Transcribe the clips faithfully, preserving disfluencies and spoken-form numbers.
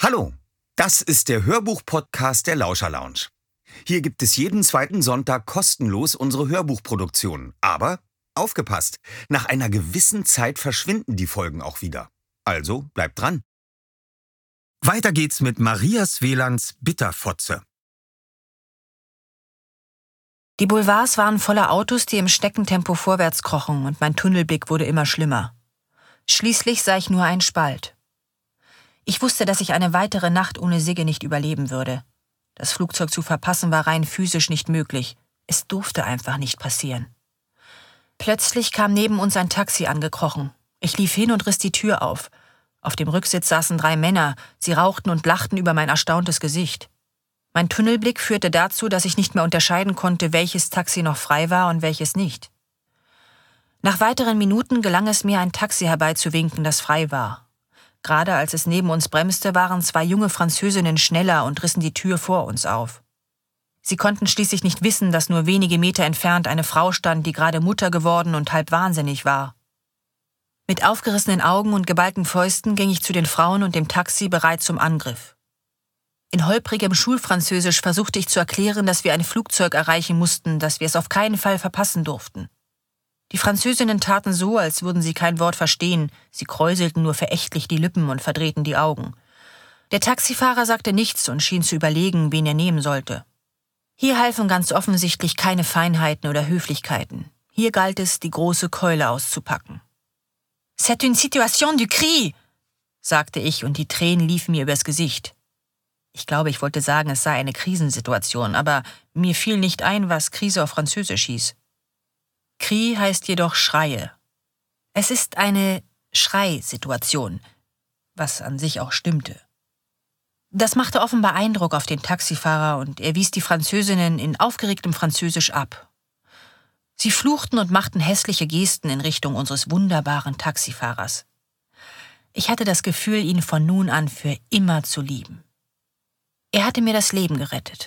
Hallo, das ist der Hörbuch-Podcast der Lauscher Lounge. Hier gibt es jeden zweiten Sonntag kostenlos unsere Hörbuchproduktionen. Aber aufgepasst, nach einer gewissen Zeit verschwinden die Folgen auch wieder. Also bleibt dran. Weiter geht's mit Maria Svelands Bitterfotze. Die Boulevards waren voller Autos, die im Schneckentempo vorwärts krochen, und mein Tunnelblick wurde immer schlimmer. Schließlich sah ich nur einen Spalt. Ich wusste, dass ich eine weitere Nacht ohne Sigge nicht überleben würde. Das Flugzeug zu verpassen war rein physisch nicht möglich. Es durfte einfach nicht passieren. Plötzlich kam neben uns ein Taxi angekrochen. Ich lief hin und riss die Tür auf. Auf dem Rücksitz saßen drei Männer. Sie rauchten und lachten über mein erstauntes Gesicht. Mein Tunnelblick führte dazu, dass ich nicht mehr unterscheiden konnte, welches Taxi noch frei war und welches nicht. Nach weiteren Minuten gelang es mir, ein Taxi herbeizuwinken, das frei war. Gerade als es neben uns bremste, waren zwei junge Französinnen schneller und rissen die Tür vor uns auf. Sie konnten schließlich nicht wissen, dass nur wenige Meter entfernt eine Frau stand, die gerade Mutter geworden und halb wahnsinnig war. Mit aufgerissenen Augen und geballten Fäusten ging ich zu den Frauen und dem Taxi bereit zum Angriff. In holprigem Schulfranzösisch versuchte ich zu erklären, dass wir ein Flugzeug erreichen mussten, dass wir es auf keinen Fall verpassen durften. Die Französinnen taten so, als würden sie kein Wort verstehen, sie kräuselten nur verächtlich die Lippen und verdrehten die Augen. Der Taxifahrer sagte nichts und schien zu überlegen, wen er nehmen sollte. Hier halfen ganz offensichtlich keine Feinheiten oder Höflichkeiten. Hier galt es, die große Keule auszupacken. »C'est une situation du cri«, sagte ich, und die Tränen liefen mir übers Gesicht. Ich glaube, ich wollte sagen, es sei eine Krisensituation, aber mir fiel nicht ein, was Krise auf Französisch hieß. Cri heißt jedoch Schreie. Es ist eine Schreisituation, was an sich auch stimmte. Das machte offenbar Eindruck auf den Taxifahrer und er wies die Französinnen in aufgeregtem Französisch ab. Sie fluchten und machten hässliche Gesten in Richtung unseres wunderbaren Taxifahrers. Ich hatte das Gefühl, ihn von nun an für immer zu lieben. Er hatte mir das Leben gerettet.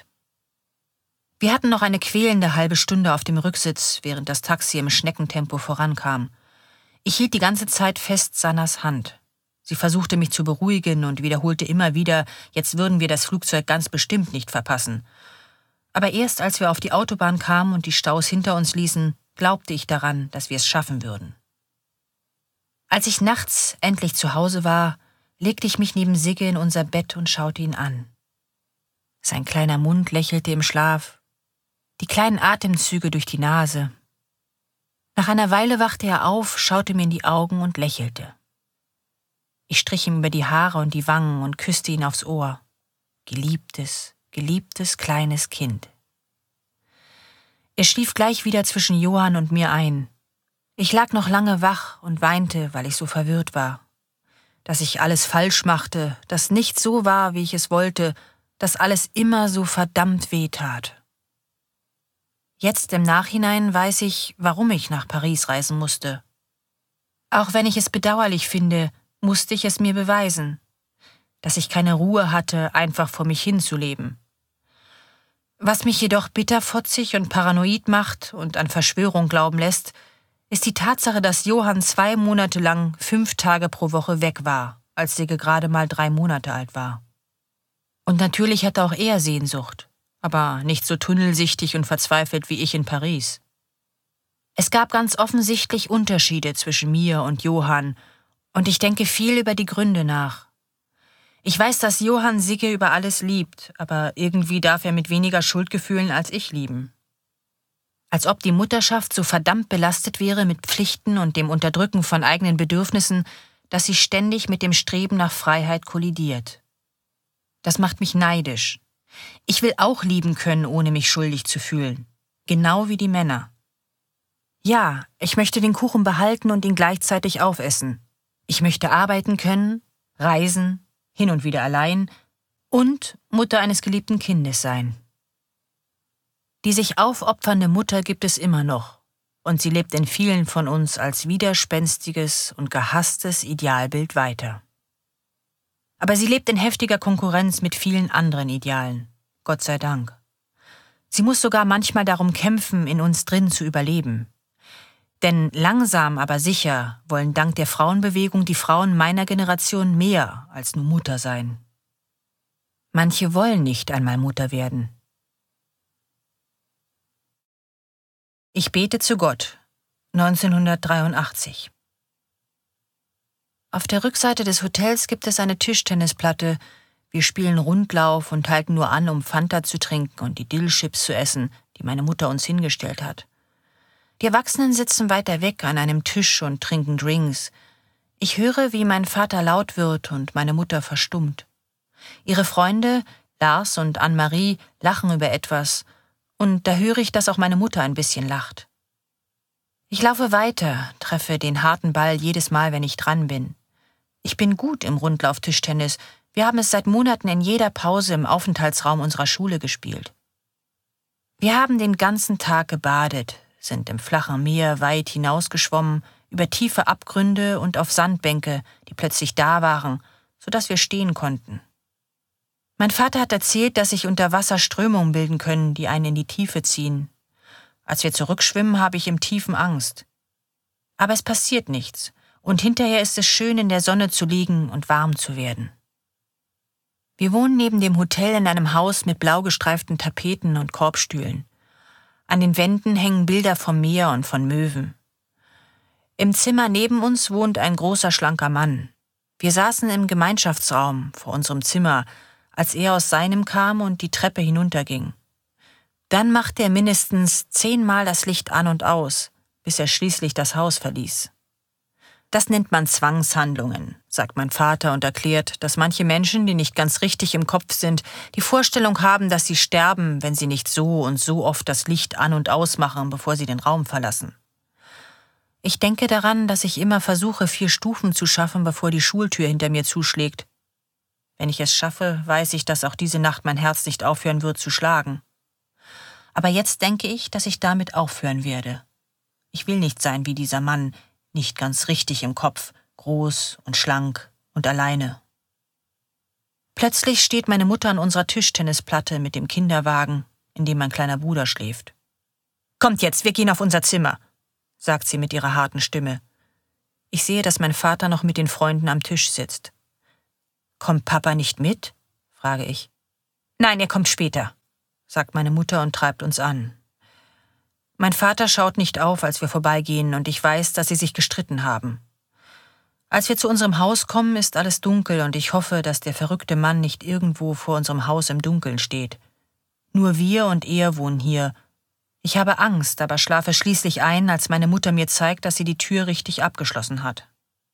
Wir hatten noch eine quälende halbe Stunde auf dem Rücksitz, während das Taxi im Schneckentempo vorankam. Ich hielt die ganze Zeit fest Sannas Hand. Sie versuchte mich zu beruhigen und wiederholte immer wieder, jetzt würden wir das Flugzeug ganz bestimmt nicht verpassen. Aber erst als wir auf die Autobahn kamen und die Staus hinter uns ließen, glaubte ich daran, dass wir es schaffen würden. Als ich nachts endlich zu Hause war, legte ich mich neben Sigge in unser Bett und schaute ihn an. Sein kleiner Mund lächelte im Schlaf, die kleinen Atemzüge durch die Nase. Nach einer Weile wachte er auf, schaute mir in die Augen und lächelte. Ich strich ihm über die Haare und die Wangen und küsste ihn aufs Ohr. Geliebtes, geliebtes kleines Kind. Er schlief gleich wieder zwischen Johann und mir ein. Ich lag noch lange wach und weinte, weil ich so verwirrt war. Dass ich alles falsch machte, dass nichts so war, wie ich es wollte, dass alles immer so verdammt weh tat. Jetzt im Nachhinein weiß ich, warum ich nach Paris reisen musste. Auch wenn ich es bedauerlich finde, musste ich es mir beweisen, dass ich keine Ruhe hatte, einfach vor mich hinzuleben. Was mich jedoch bitterfotzig und paranoid macht und an Verschwörung glauben lässt, ist die Tatsache, dass Johann zwei Monate lang fünf Tage pro Woche weg war, als Sigge gerade mal drei Monate alt war. Und natürlich hatte auch er Sehnsucht, aber nicht so tunnelsichtig und verzweifelt wie ich in Paris. Es gab ganz offensichtlich Unterschiede zwischen mir und Johann, und ich denke viel über die Gründe nach. Ich weiß, dass Johann Sigge über alles liebt, aber irgendwie darf er mit weniger Schuldgefühlen als ich lieben. Als ob die Mutterschaft so verdammt belastet wäre mit Pflichten und dem Unterdrücken von eigenen Bedürfnissen, dass sie ständig mit dem Streben nach Freiheit kollidiert. Das macht mich neidisch. Ich will auch lieben können, ohne mich schuldig zu fühlen. Genau wie die Männer. Ja, ich möchte den Kuchen behalten und ihn gleichzeitig aufessen. Ich möchte arbeiten können, reisen, hin und wieder allein und Mutter eines geliebten Kindes sein. Die sich aufopfernde Mutter gibt es immer noch und sie lebt in vielen von uns als widerspenstiges und gehasstes Idealbild weiter. Aber sie lebt in heftiger Konkurrenz mit vielen anderen Idealen, Gott sei Dank. Sie muss sogar manchmal darum kämpfen, in uns drin zu überleben. Denn langsam, aber sicher wollen dank der Frauenbewegung die Frauen meiner Generation mehr als nur Mutter sein. Manche wollen nicht einmal Mutter werden. Ich bete zu Gott, neunzehnhundertdreiundachtzig. Auf der Rückseite des Hotels gibt es eine Tischtennisplatte. Wir spielen Rundlauf und halten nur an, um Fanta zu trinken und die Dillchips zu essen, die meine Mutter uns hingestellt hat. Die Erwachsenen sitzen weiter weg an einem Tisch und trinken Drinks. Ich höre, wie mein Vater laut wird und meine Mutter verstummt. Ihre Freunde, Lars und Anne-Marie, lachen über etwas, und da höre ich, dass auch meine Mutter ein bisschen lacht. Ich laufe weiter, treffe den harten Ball jedes Mal, wenn ich dran bin. Ich bin gut im Rundlauf-Tischtennis. Wir haben es seit Monaten in jeder Pause im Aufenthaltsraum unserer Schule gespielt. Wir haben den ganzen Tag gebadet, sind im flachen Meer weit hinausgeschwommen, über tiefe Abgründe und auf Sandbänke, die plötzlich da waren, sodass wir stehen konnten. Mein Vater hat erzählt, dass sich unter Wasser Strömungen bilden können, die einen in die Tiefe ziehen. Als wir zurückschwimmen, habe ich im Tiefen Angst. Aber es passiert nichts, und hinterher ist es schön, in der Sonne zu liegen und warm zu werden. Wir wohnen neben dem Hotel in einem Haus mit blau gestreiften Tapeten und Korbstühlen. An den Wänden hängen Bilder vom Meer und von Möwen. Im Zimmer neben uns wohnt ein großer, schlanker Mann. Wir saßen im Gemeinschaftsraum vor unserem Zimmer, als er aus seinem kam und die Treppe hinunterging. Dann machte er mindestens zehnmal das Licht an und aus, bis er schließlich das Haus verließ. Das nennt man Zwangshandlungen, sagt mein Vater und erklärt, dass manche Menschen, die nicht ganz richtig im Kopf sind, die Vorstellung haben, dass sie sterben, wenn sie nicht so und so oft das Licht an und ausmachen, bevor sie den Raum verlassen. Ich denke daran, dass ich immer versuche, vier Stufen zu schaffen, bevor die Schultür hinter mir zuschlägt. Wenn ich es schaffe, weiß ich, dass auch diese Nacht mein Herz nicht aufhören wird zu schlagen. Aber jetzt denke ich, dass ich damit aufhören werde. Ich will nicht sein wie dieser Mann, nicht ganz richtig im Kopf, groß und schlank und alleine. Plötzlich steht meine Mutter an unserer Tischtennisplatte mit dem Kinderwagen, in dem mein kleiner Bruder schläft. »Kommt jetzt, wir gehen auf unser Zimmer«, sagt sie mit ihrer harten Stimme. Ich sehe, dass mein Vater noch mit den Freunden am Tisch sitzt. »Kommt Papa nicht mit?« frage ich. »Nein, er kommt später«, sagt meine Mutter und treibt uns an. Mein Vater schaut nicht auf, als wir vorbeigehen, und ich weiß, dass sie sich gestritten haben. Als wir zu unserem Haus kommen, ist alles dunkel, und ich hoffe, dass der verrückte Mann nicht irgendwo vor unserem Haus im Dunkeln steht. Nur wir und er wohnen hier. Ich habe Angst, aber schlafe schließlich ein, als meine Mutter mir zeigt, dass sie die Tür richtig abgeschlossen hat.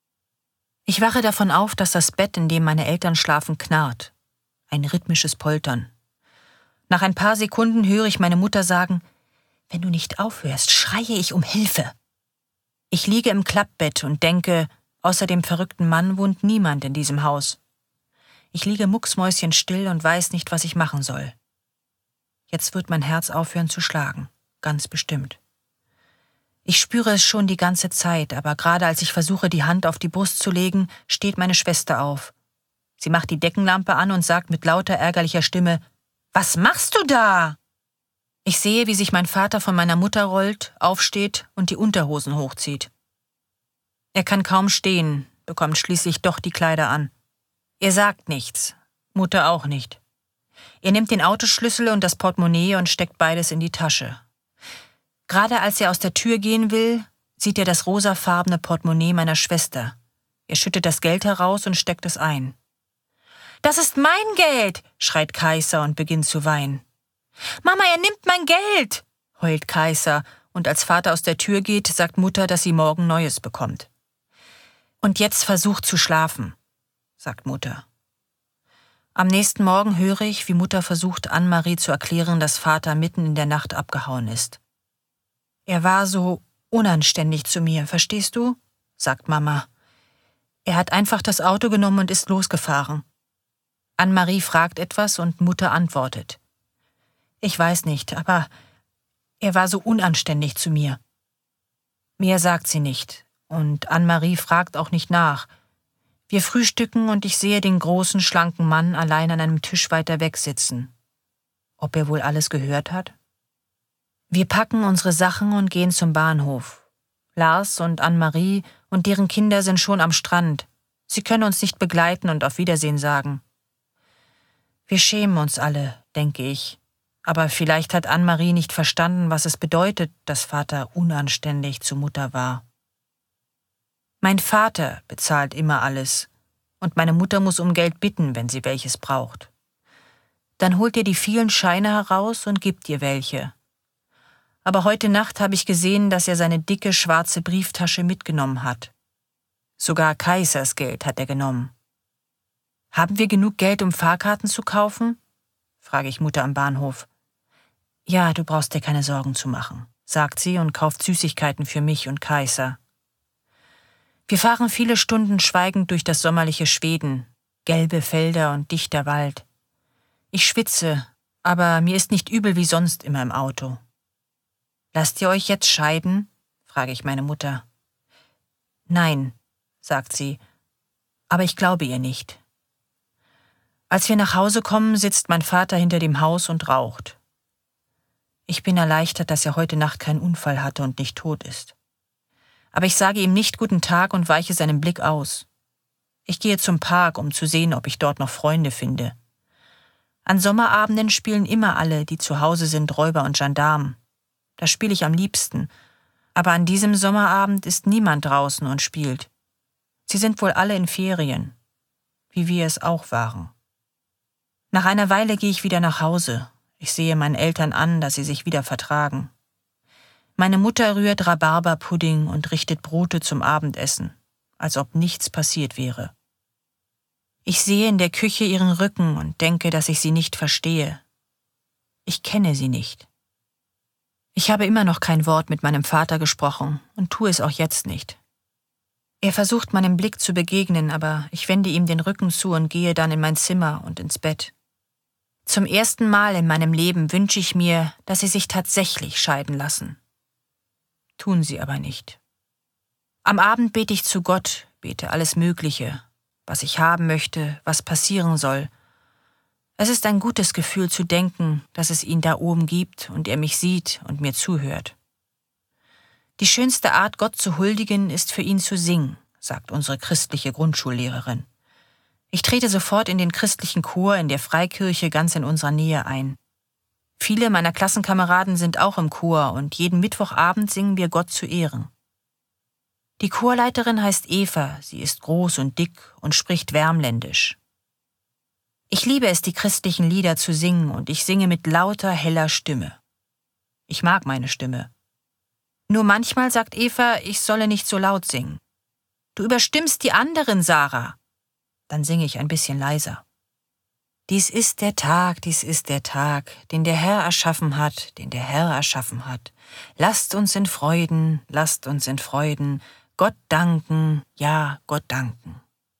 Ich wache davon auf, dass das Bett, in dem meine Eltern schlafen, knarrt. Ein rhythmisches Poltern. Nach ein paar Sekunden höre ich meine Mutter sagen: »Wenn du nicht aufhörst, schreie ich um Hilfe.« Ich liege im Klappbett und denke, außer dem verrückten Mann wohnt niemand in diesem Haus. Ich liege mucksmäuschenstill und weiß nicht, was ich machen soll. Jetzt wird mein Herz aufhören zu schlagen, ganz bestimmt. Ich spüre es schon die ganze Zeit, aber gerade als ich versuche, die Hand auf die Brust zu legen, steht meine Schwester auf. Sie macht die Deckenlampe an und sagt mit lauter, ärgerlicher Stimme: »Was machst du da?« Ich sehe, wie sich mein Vater von meiner Mutter rollt, aufsteht und die Unterhosen hochzieht. Er kann kaum stehen, bekommt schließlich doch die Kleider an. Er sagt nichts, Mutter auch nicht. Er nimmt den Autoschlüssel und das Portemonnaie und steckt beides in die Tasche. Gerade als er aus der Tür gehen will, sieht er das rosafarbene Portemonnaie meiner Schwester. Er schüttet das Geld heraus und steckt es ein. »Das ist mein Geld«, schreit Kaiser und beginnt zu weinen. »Mama, er nimmt mein Geld«, heult Kaiser, und als Vater aus der Tür geht, sagt Mutter, dass sie morgen Neues bekommt. »Und jetzt versucht zu schlafen«, sagt Mutter. Am nächsten Morgen höre ich, wie Mutter versucht, Anne-Marie zu erklären, dass Vater mitten in der Nacht abgehauen ist. »Er war so unanständig zu mir, verstehst du?«, sagt Mama. »Er hat einfach das Auto genommen und ist losgefahren.« Anne-Marie fragt etwas und Mutter antwortet. »Ich weiß nicht, aber er war so unanständig zu mir.« Mehr sagt sie nicht, und Anne-Marie fragt auch nicht nach. Wir frühstücken und ich sehe den großen, schlanken Mann allein an einem Tisch weiter weg sitzen. Ob er wohl alles gehört hat? Wir packen unsere Sachen und gehen zum Bahnhof. Lars und Anne-Marie und deren Kinder sind schon am Strand. Sie können uns nicht begleiten und auf Wiedersehen sagen. Wir schämen uns alle, denke ich. Aber vielleicht hat Anne-Marie nicht verstanden, was es bedeutet, dass Vater unanständig zu Mutter war. Mein Vater bezahlt immer alles und meine Mutter muss um Geld bitten, wenn sie welches braucht. Dann holt er die vielen Scheine heraus und gibt ihr welche. Aber heute Nacht habe ich gesehen, dass er seine dicke schwarze Brieftasche mitgenommen hat. Sogar Kaisers Geld hat er genommen. Haben wir genug Geld, um Fahrkarten zu kaufen? Frage ich Mutter am Bahnhof. Ja, du brauchst dir keine Sorgen zu machen, sagt sie und kauft Süßigkeiten für mich und Kaiser. Wir fahren viele Stunden schweigend durch das sommerliche Schweden, gelbe Felder und dichter Wald. Ich schwitze, aber mir ist nicht übel wie sonst immer im Auto. Lasst ihr euch jetzt scheiden? Frage ich meine Mutter. Nein, sagt sie, aber ich glaube ihr nicht. Als wir nach Hause kommen, sitzt mein Vater hinter dem Haus und raucht. Ich bin erleichtert, dass er heute Nacht keinen Unfall hatte und nicht tot ist. Aber ich sage ihm nicht guten Tag und weiche seinem Blick aus. Ich gehe zum Park, um zu sehen, ob ich dort noch Freunde finde. An Sommerabenden spielen immer alle, die zu Hause sind, Räuber und Gendarmen. Da spiele ich am liebsten. Aber an diesem Sommerabend ist niemand draußen und spielt. Sie sind wohl alle in Ferien, wie wir es auch waren. Nach einer Weile gehe ich wieder nach Hause. Ich sehe meinen Eltern an, dass sie sich wieder vertragen. Meine Mutter rührt Rhabarberpudding und richtet Brote zum Abendessen, als ob nichts passiert wäre. Ich sehe in der Küche ihren Rücken und denke, dass ich sie nicht verstehe. Ich kenne sie nicht. Ich habe immer noch kein Wort mit meinem Vater gesprochen und tue es auch jetzt nicht. Er versucht meinem Blick zu begegnen, aber ich wende ihm den Rücken zu und gehe dann in mein Zimmer und ins Bett. Zum ersten Mal in meinem Leben wünsche ich mir, dass sie sich tatsächlich scheiden lassen. Tun sie aber nicht. Am Abend bete ich zu Gott, bete alles Mögliche, was ich haben möchte, was passieren soll. Es ist ein gutes Gefühl zu denken, dass es ihn da oben gibt und er mich sieht und mir zuhört. Die schönste Art, Gott zu huldigen, ist für ihn zu singen, sagt unsere christliche Grundschullehrerin. Ich trete sofort in den christlichen Chor in der Freikirche ganz in unserer Nähe ein. Viele meiner Klassenkameraden sind auch im Chor und jeden Mittwochabend singen wir Gott zu Ehren. Die Chorleiterin heißt Eva, sie ist groß und dick und spricht Värmländisch. Ich liebe es, die christlichen Lieder zu singen und ich singe mit lauter, heller Stimme. Ich mag meine Stimme. Nur manchmal sagt Eva, ich solle nicht so laut singen. Du überstimmst die anderen, Sarah. Dann singe ich ein bisschen leiser. Dies ist der Tag, dies ist der Tag, den der Herr erschaffen hat, den der Herr erschaffen hat. Lasst uns in Freuden, lasst uns in Freuden, Gott danken, ja, Gott danken.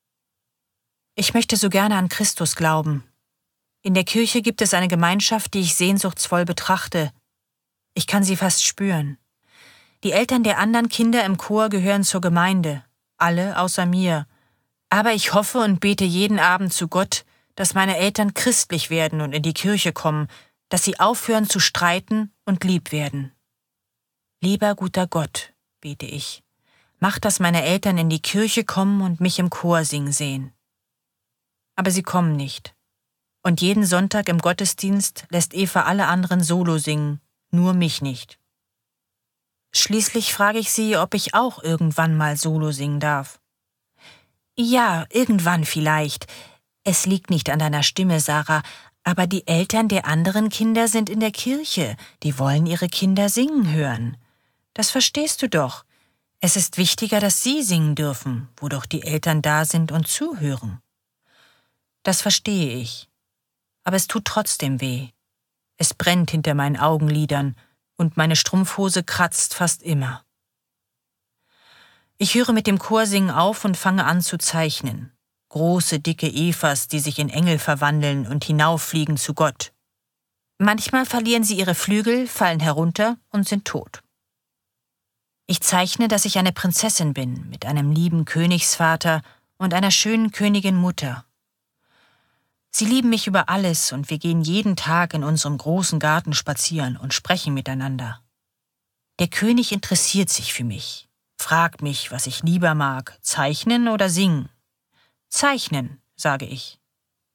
Ich möchte so gerne an Christus glauben. In der Kirche gibt es eine Gemeinschaft, die ich sehnsuchtsvoll betrachte. Ich kann sie fast spüren. Die Eltern der anderen Kinder im Chor gehören zur Gemeinde, alle außer mir. Aber ich hoffe und bete jeden Abend zu Gott, dass meine Eltern christlich werden und in die Kirche kommen, dass sie aufhören zu streiten und lieb werden. Lieber guter Gott, bete ich, mach, dass meine Eltern in die Kirche kommen und mich im Chor singen sehen. Aber sie kommen nicht. Und jeden Sonntag im Gottesdienst lässt Eva alle anderen solo singen, nur mich nicht. Schließlich frage ich sie, ob ich auch irgendwann mal solo singen darf. Ja, irgendwann vielleicht. Es liegt nicht an deiner Stimme, Sarah, aber die Eltern der anderen Kinder sind in der Kirche. Die wollen ihre Kinder singen hören. Das verstehst du doch. Es ist wichtiger, dass sie singen dürfen, wo doch die Eltern da sind und zuhören. Das verstehe ich. Aber es tut trotzdem weh. Es brennt hinter meinen Augenlidern und meine Strumpfhose kratzt fast immer. Ich höre mit dem Chorsingen auf und fange an zu zeichnen. Große, dicke Evas, die sich in Engel verwandeln und hinauffliegen zu Gott. Manchmal verlieren sie ihre Flügel, fallen herunter und sind tot. Ich zeichne, dass ich eine Prinzessin bin, mit einem lieben Königsvater und einer schönen Königin Mutter. Sie lieben mich über alles und wir gehen jeden Tag in unserem großen Garten spazieren und sprechen miteinander. Der König interessiert sich für mich, fragt mich, was ich lieber mag, zeichnen oder singen. Zeichnen, sage ich.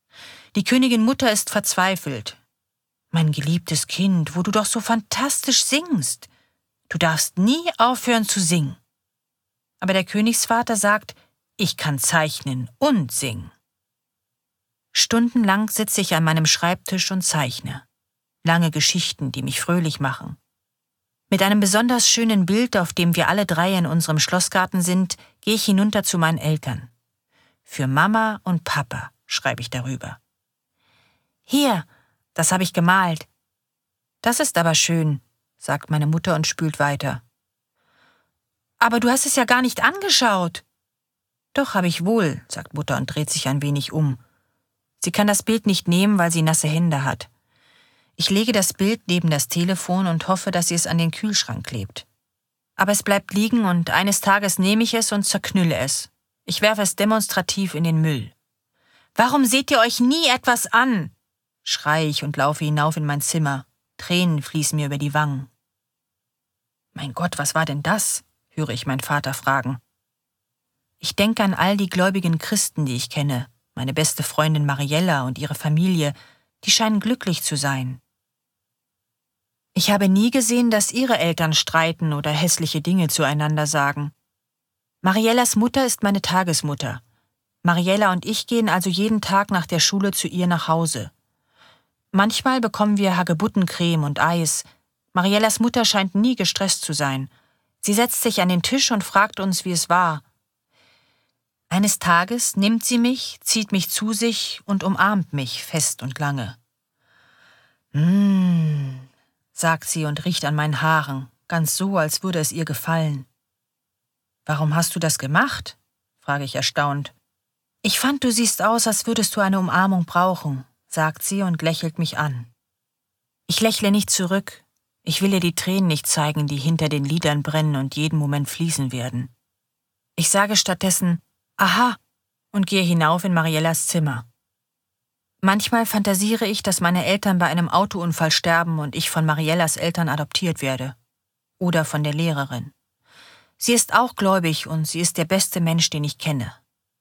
Die Königin Mutter ist verzweifelt. »Mein geliebtes Kind, wo du doch so fantastisch singst. Du darfst nie aufhören zu singen.« Aber der Königsvater sagt, ich kann zeichnen und singen. Stundenlang sitze ich an meinem Schreibtisch und zeichne. Lange Geschichten, die mich fröhlich machen. Mit einem besonders schönen Bild, auf dem wir alle drei in unserem Schlossgarten sind, gehe ich hinunter zu meinen Eltern. Für Mama und Papa schreibe ich darüber. »Hier, das habe ich gemalt.« »Das ist aber schön«, sagt meine Mutter und spült weiter. »Aber du hast es ja gar nicht angeschaut.« »Doch, habe ich wohl«, sagt Mutter und dreht sich ein wenig um. Sie kann das Bild nicht nehmen, weil sie nasse Hände hat. Ich lege das Bild neben das Telefon und hoffe, dass sie es an den Kühlschrank klebt. Aber es bleibt liegen und eines Tages nehme ich es und zerknülle es. Ich werfe es demonstrativ in den Müll. »Warum seht ihr euch nie etwas an?« schreie ich und laufe hinauf in mein Zimmer. Tränen fließen mir über die Wangen. »Mein Gott, was war denn das?« höre ich meinen Vater fragen. Ich denke an all die gläubigen Christen, die ich kenne, meine beste Freundin Mariella und ihre Familie, die scheinen glücklich zu sein. Ich habe nie gesehen, dass ihre Eltern streiten oder hässliche Dinge zueinander sagen. Mariellas Mutter ist meine Tagesmutter. Mariella und ich gehen also jeden Tag nach der Schule zu ihr nach Hause. Manchmal bekommen wir Hagebuttencreme und Eis. Mariellas Mutter scheint nie gestresst zu sein. Sie setzt sich an den Tisch und fragt uns, wie es war. Eines Tages nimmt sie mich, zieht mich zu sich und umarmt mich fest und lange. »Mmh«, sagt sie und riecht an meinen Haaren, ganz so, als würde es ihr gefallen. »Warum hast du das gemacht?«, frage ich erstaunt. »Ich fand, du siehst aus, als würdest du eine Umarmung brauchen«, sagt sie und lächelt mich an. Ich lächle nicht zurück. Ich will ihr die Tränen nicht zeigen, die hinter den Lidern brennen und jeden Moment fließen werden. Ich sage stattdessen, »Aha«, und gehe hinauf in Mariellas Zimmer. Manchmal fantasiere ich, dass meine Eltern bei einem Autounfall sterben und ich von Mariellas Eltern adoptiert werde. Oder von der Lehrerin. Sie ist auch gläubig und sie ist der beste Mensch, den ich kenne.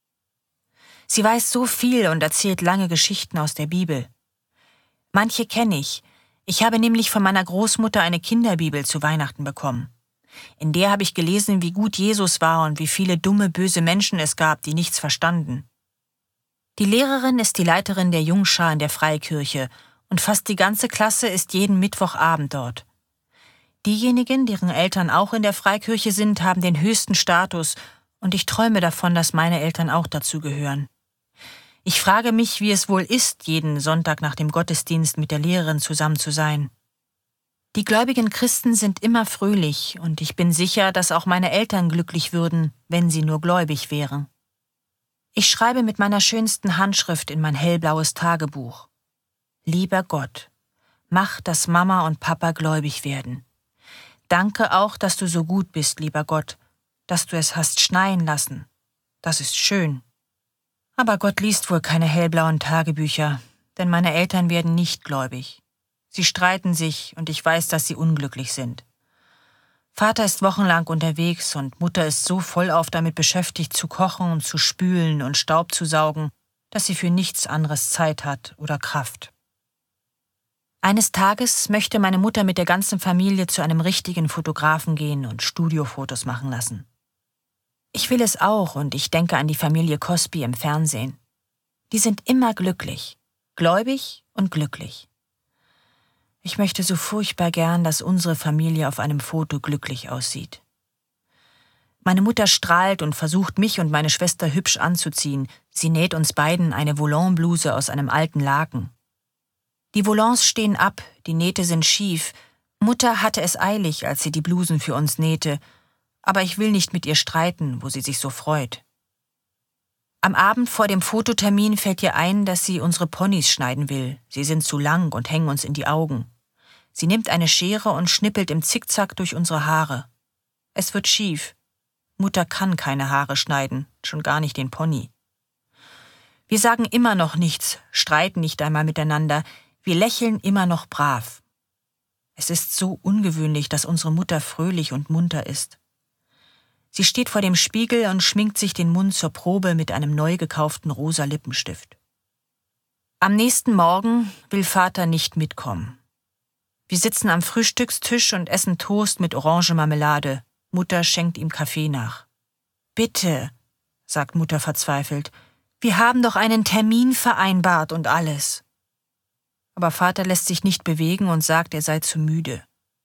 Sie weiß so viel und erzählt lange Geschichten aus der Bibel. Manche kenne ich. Ich habe nämlich von meiner Großmutter eine Kinderbibel zu Weihnachten bekommen. In der habe ich gelesen, wie gut Jesus war und wie viele dumme, böse Menschen es gab, die nichts verstanden. Die Lehrerin ist die Leiterin der Jungschar in der Freikirche und fast die ganze Klasse ist jeden Mittwochabend dort. Diejenigen, deren Eltern auch in der Freikirche sind, haben den höchsten Status und ich träume davon, dass meine Eltern auch dazu gehören. Ich frage mich, wie es wohl ist, jeden Sonntag nach dem Gottesdienst mit der Lehrerin zusammen zu sein. Die gläubigen Christen sind immer fröhlich und ich bin sicher, dass auch meine Eltern glücklich würden, wenn sie nur gläubig wären. Ich schreibe mit meiner schönsten Handschrift in mein hellblaues Tagebuch. Lieber Gott, mach, dass Mama und Papa gläubig werden. Danke auch, dass du so gut bist, lieber Gott, dass du es hast schneien lassen. Das ist schön. Aber Gott liest wohl keine hellblauen Tagebücher, denn meine Eltern werden nicht gläubig. Sie streiten sich und ich weiß, dass sie unglücklich sind. Vater ist wochenlang unterwegs und Mutter ist so vollauf damit beschäftigt, zu kochen und zu spülen und Staub zu saugen, dass sie für nichts anderes Zeit hat oder Kraft. Eines Tages möchte meine Mutter mit der ganzen Familie zu einem richtigen Fotografen gehen und Studiofotos machen lassen. Ich will es auch und ich denke an die Familie Cosby im Fernsehen. Die sind immer glücklich, gläubig und glücklich. Ich möchte so furchtbar gern, dass unsere Familie auf einem Foto glücklich aussieht. Meine Mutter strahlt und versucht, mich und meine Schwester hübsch anzuziehen. Sie näht uns beiden eine Volant-Bluse aus einem alten Laken. Die Volants stehen ab, die Nähte sind schief. Mutter hatte es eilig, als sie die Blusen für uns nähte. Aber ich will nicht mit ihr streiten, wo sie sich so freut. Am Abend vor dem Fototermin fällt ihr ein, dass sie unsere Ponys schneiden will. Sie sind zu lang und hängen uns in die Augen. Sie nimmt eine Schere und schnippelt im Zickzack durch unsere Haare. Es wird schief. Mutter kann keine Haare schneiden, schon gar nicht den Pony. Wir sagen immer noch nichts, streiten nicht einmal miteinander. Wir lächeln immer noch brav. Es ist so ungewöhnlich, dass unsere Mutter fröhlich und munter ist. Sie steht vor dem Spiegel und schminkt sich den Mund zur Probe mit einem neu gekauften rosa Lippenstift. Am nächsten Morgen will Vater nicht mitkommen. Wir sitzen am Frühstückstisch und essen Toast mit Orangenmarmelade. Mutter schenkt ihm Kaffee nach. »Bitte«, sagt Mutter verzweifelt, »wir haben doch einen Termin vereinbart und alles.« Aber Vater lässt sich nicht bewegen und sagt, er sei zu müde.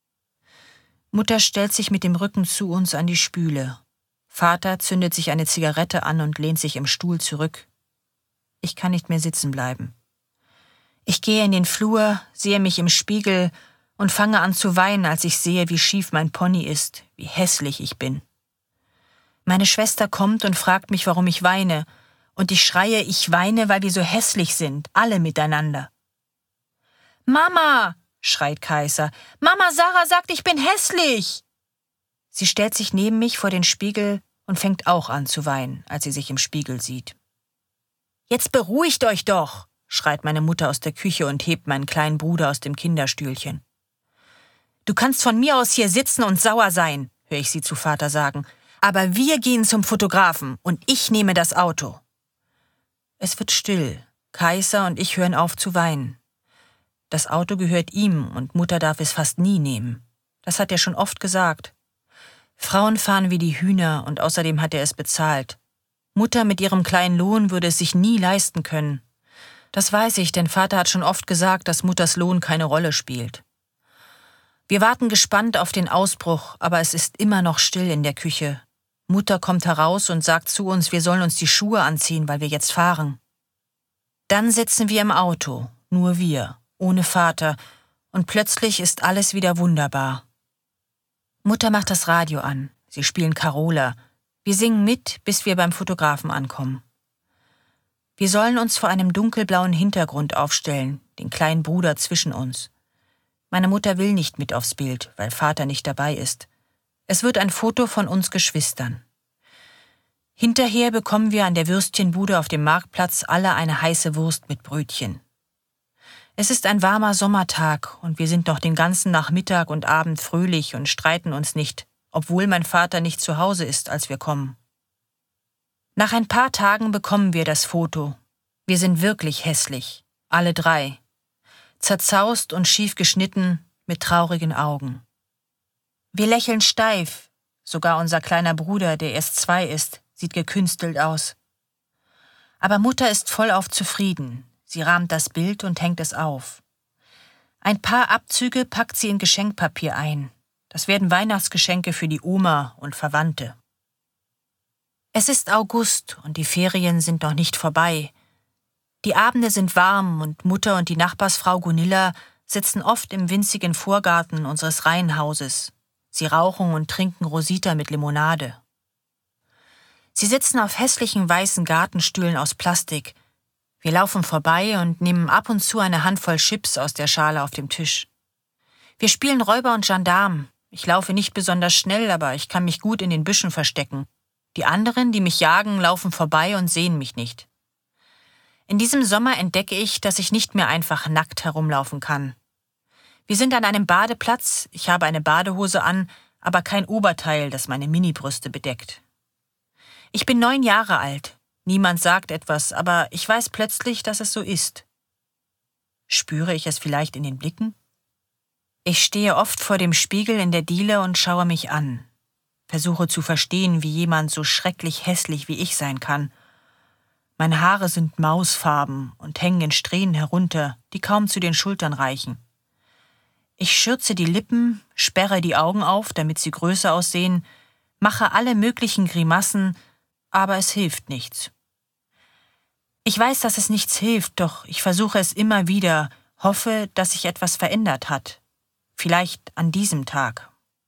Mutter stellt sich mit dem Rücken zu uns an die Spüle. Vater zündet sich eine Zigarette an und lehnt sich im Stuhl zurück. Ich kann nicht mehr sitzen bleiben. Ich gehe in den Flur, sehe mich im Spiegel und fange an zu weinen, als ich sehe, wie schief mein Pony ist, wie hässlich ich bin. Meine Schwester kommt und fragt mich, warum ich weine, und ich schreie, ich weine, weil wir so hässlich sind, alle miteinander. »Mama«, schreit Kaiser, »Mama, Sarah sagt, ich bin hässlich!« Sie stellt sich neben mich vor den Spiegel und fängt auch an zu weinen, als sie sich im Spiegel sieht. »Jetzt beruhigt euch doch«, schreit meine Mutter aus der Küche und hebt meinen kleinen Bruder aus dem Kinderstühlchen. »Du kannst von mir aus hier sitzen und sauer sein«, höre ich sie zu Vater sagen, »aber wir gehen zum Fotografen und ich nehme das Auto.« Es wird still. Kaiser und ich hören auf zu weinen. Das Auto gehört ihm und Mutter darf es fast nie nehmen. Das hat er schon oft gesagt. Frauen fahren wie die Hühner und außerdem hat er es bezahlt. Mutter mit ihrem kleinen Lohn würde es sich nie leisten können. Das weiß ich, denn Vater hat schon oft gesagt, dass Mutters Lohn keine Rolle spielt. Wir warten gespannt auf den Ausbruch, aber es ist immer noch still in der Küche. Mutter kommt heraus und sagt zu uns, wir sollen uns die Schuhe anziehen, weil wir jetzt fahren. Dann sitzen wir im Auto, nur wir, ohne Vater, und plötzlich ist alles wieder wunderbar. Mutter macht das Radio an, sie spielen Carola. Wir singen mit, bis wir beim Fotografen ankommen. Wir sollen uns vor einem dunkelblauen Hintergrund aufstellen, den kleinen Bruder zwischen uns. Meine Mutter will nicht mit aufs Bild, weil Vater nicht dabei ist. Es wird ein Foto von uns Geschwistern. Hinterher bekommen wir an der Würstchenbude auf dem Marktplatz alle eine heiße Wurst mit Brötchen. Es ist ein warmer Sommertag und wir sind noch den ganzen Nachmittag und Abend fröhlich und streiten uns nicht, obwohl mein Vater nicht zu Hause ist, als wir kommen. Nach ein paar Tagen bekommen wir das Foto. Wir sind wirklich hässlich, alle drei. Zerzaust und schief geschnitten, mit traurigen Augen. Wir lächeln steif, sogar unser kleiner Bruder, der erst zwei ist, sieht gekünstelt aus. Aber Mutter ist vollauf zufrieden. Sie rahmt das Bild und hängt es auf. Ein paar Abzüge packt sie in Geschenkpapier ein. Das werden Weihnachtsgeschenke für die Oma und Verwandte. Es ist August und die Ferien sind noch nicht vorbei. Die Abende sind warm und Mutter und die Nachbarsfrau Gunilla sitzen oft im winzigen Vorgarten unseres Reihenhauses. Sie rauchen und trinken Rosita mit Limonade. Sie sitzen auf hässlichen weißen Gartenstühlen aus Plastik. Wir laufen vorbei und nehmen ab und zu eine Handvoll Chips aus der Schale auf dem Tisch. Wir spielen Räuber und Gendarm. Ich laufe nicht besonders schnell, aber ich kann mich gut in den Büschen verstecken. Die anderen, die mich jagen, laufen vorbei und sehen mich nicht. In diesem Sommer entdecke ich, dass ich nicht mehr einfach nackt herumlaufen kann. Wir sind an einem Badeplatz, ich habe eine Badehose an, aber kein Oberteil, das meine Minibrüste bedeckt. Ich bin neun Jahre alt. Niemand sagt etwas, aber ich weiß plötzlich, dass es so ist. Spüre ich es vielleicht in den Blicken? Ich stehe oft vor dem Spiegel in der Diele und schaue mich an. Versuche zu verstehen, wie jemand so schrecklich hässlich wie ich sein kann. Meine Haare sind mausfarben und hängen in Strähnen herunter, die kaum zu den Schultern reichen. Ich schürze die Lippen, sperre die Augen auf, damit sie größer aussehen, mache alle möglichen Grimassen, aber es hilft nichts. Ich weiß, dass es nichts hilft, doch ich versuche es immer wieder, hoffe, dass sich etwas verändert hat. Vielleicht an diesem Tag.